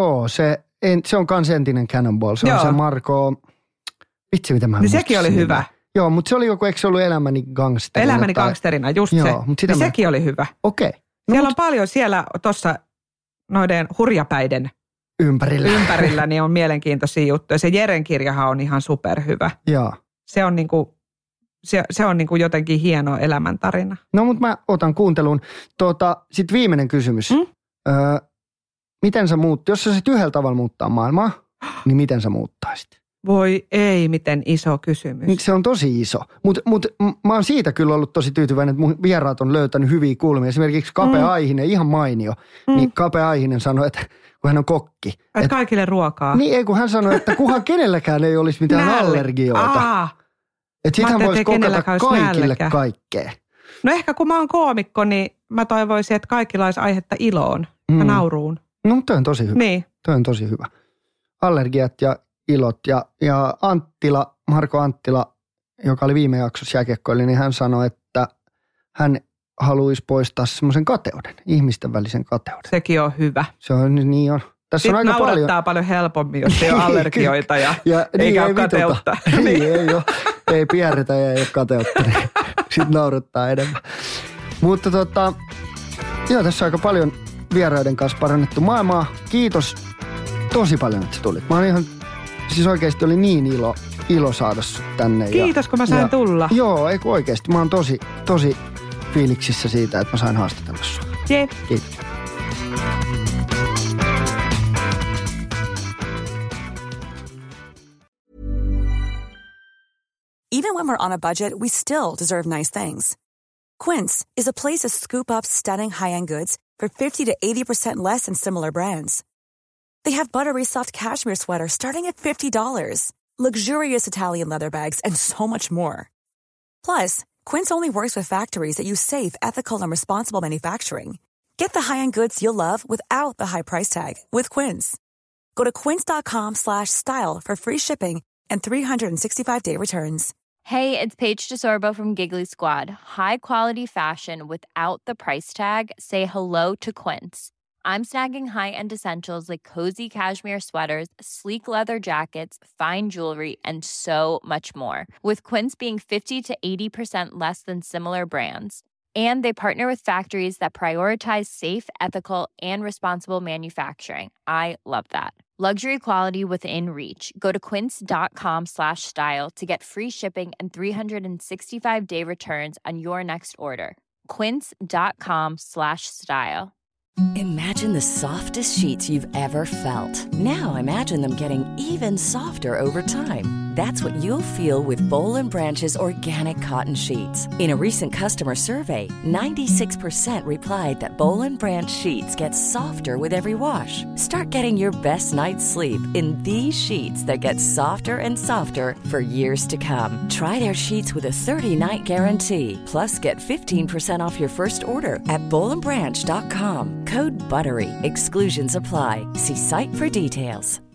Se on kans entinen Cannonball. Se on se Marko, vitsi mitä mä niin sekin oli hyvä. Joo, mutta se oli joku, eikö se ollut Elämäni gangsterina? Elämäni gangsterina, just se. Ja sekin oli hyvä. Okei. Siellä on paljon tuossa noiden hurjapäiden ympärillä niin on mielenkiintoisia juttuja. Se Jeren kirjahan on ihan superhyvä. Joo. Se on se on niinku jotenkin hieno elämäntarina. No, mutta mä otan kuunteluun. Sitten viimeinen kysymys. Miten sä jos sä sit yhdellä tavalla muuttaa maailmaa, niin miten sä muuttaisit? Voi ei, miten iso kysymys. Se on tosi iso. Mutta mä oon siitä kyllä ollut tosi tyytyväinen, että mun vieraat on löytänyt hyviä kulmia. Esimerkiksi Kape Aihinen, ihan mainio. Niin Kape Aihinen sanoi, että kun hän on kokki. Että kaikille ruokaa. Niin, ei kun hän sanoi, että kunhan kenelläkään ei olisi mitään allergioita. Että sit hän voisi kokata kaikille kaikkea. No ehkä kun mä oon koomikko, niin mä toivoisin, että kaikilla olisi aihetta iloon ja nauruun. No, toi on tosi hyvä. Niin. Toi on tosi hyvä. Allergiat ja ilot. Ja Marko Anttila, joka oli viime jaksossa jääkiekkoilija, niin hän sanoi, että hän haluaisi poistaa semmoisen kateuden, ihmisten välisen kateuden. Sekin on hyvä. Se on niin on. Tässä on aika naurattaa paljon helpommin, jos ei ole allergioita ja eikä ole kateutta. Niin, ei ole. Ei pierretä ja ei ole kateutta. Niin sitten naurattaa enemmän. Mutta joo, tässä on aika paljon vieraiden kanssa parannettu maailmaa. Kiitos tosi paljon, että sä tulit. Mä olin ihan, siis oikeasti oli niin ilo saada sut tänne. Kiitos, kun mä sain tulla. Joo, eikö oikeasti. Mä oon tosi fiiliksissä siitä, että mä sain haastatella sua. Jee. Kiitos. Even when we're on a budget, we still deserve nice things. Quince is a place to scoop up stunning high-end goods for 50 to 80% less than similar brands. They have buttery soft cashmere sweaters starting at $50, luxurious Italian leather bags, and so much more. Plus, Quince only works with factories that use safe, ethical, and responsible manufacturing. Get the high-end goods you'll love without the high price tag with Quince. Go to quince.com/style for free shipping and 365-day returns. Hey, it's Paige DeSorbo from Giggly Squad. High quality fashion without the price tag. Say hello to Quince. I'm snagging high-end essentials like cozy cashmere sweaters, sleek leather jackets, fine jewelry, and so much more. With Quince being 50 to 80% less than similar brands. And they partner with factories that prioritize safe, ethical, and responsible manufacturing. I love that. Luxury quality within reach. Go to quince.com/style to get free shipping and 365-day returns on your next order. Quince.com/style. Imagine the softest sheets you've ever felt. Now imagine them getting even softer over time. That's what you'll feel with Boll & Branch's organic cotton sheets. In a recent customer survey, 96% replied that Boll & Branch sheets get softer with every wash. Start getting your best night's sleep in these sheets that get softer and softer for years to come. Try their sheets with a 30-night guarantee. Plus, get 15% off your first order at bollandbranch.com. Code BUTTERY. Exclusions apply. See site for details.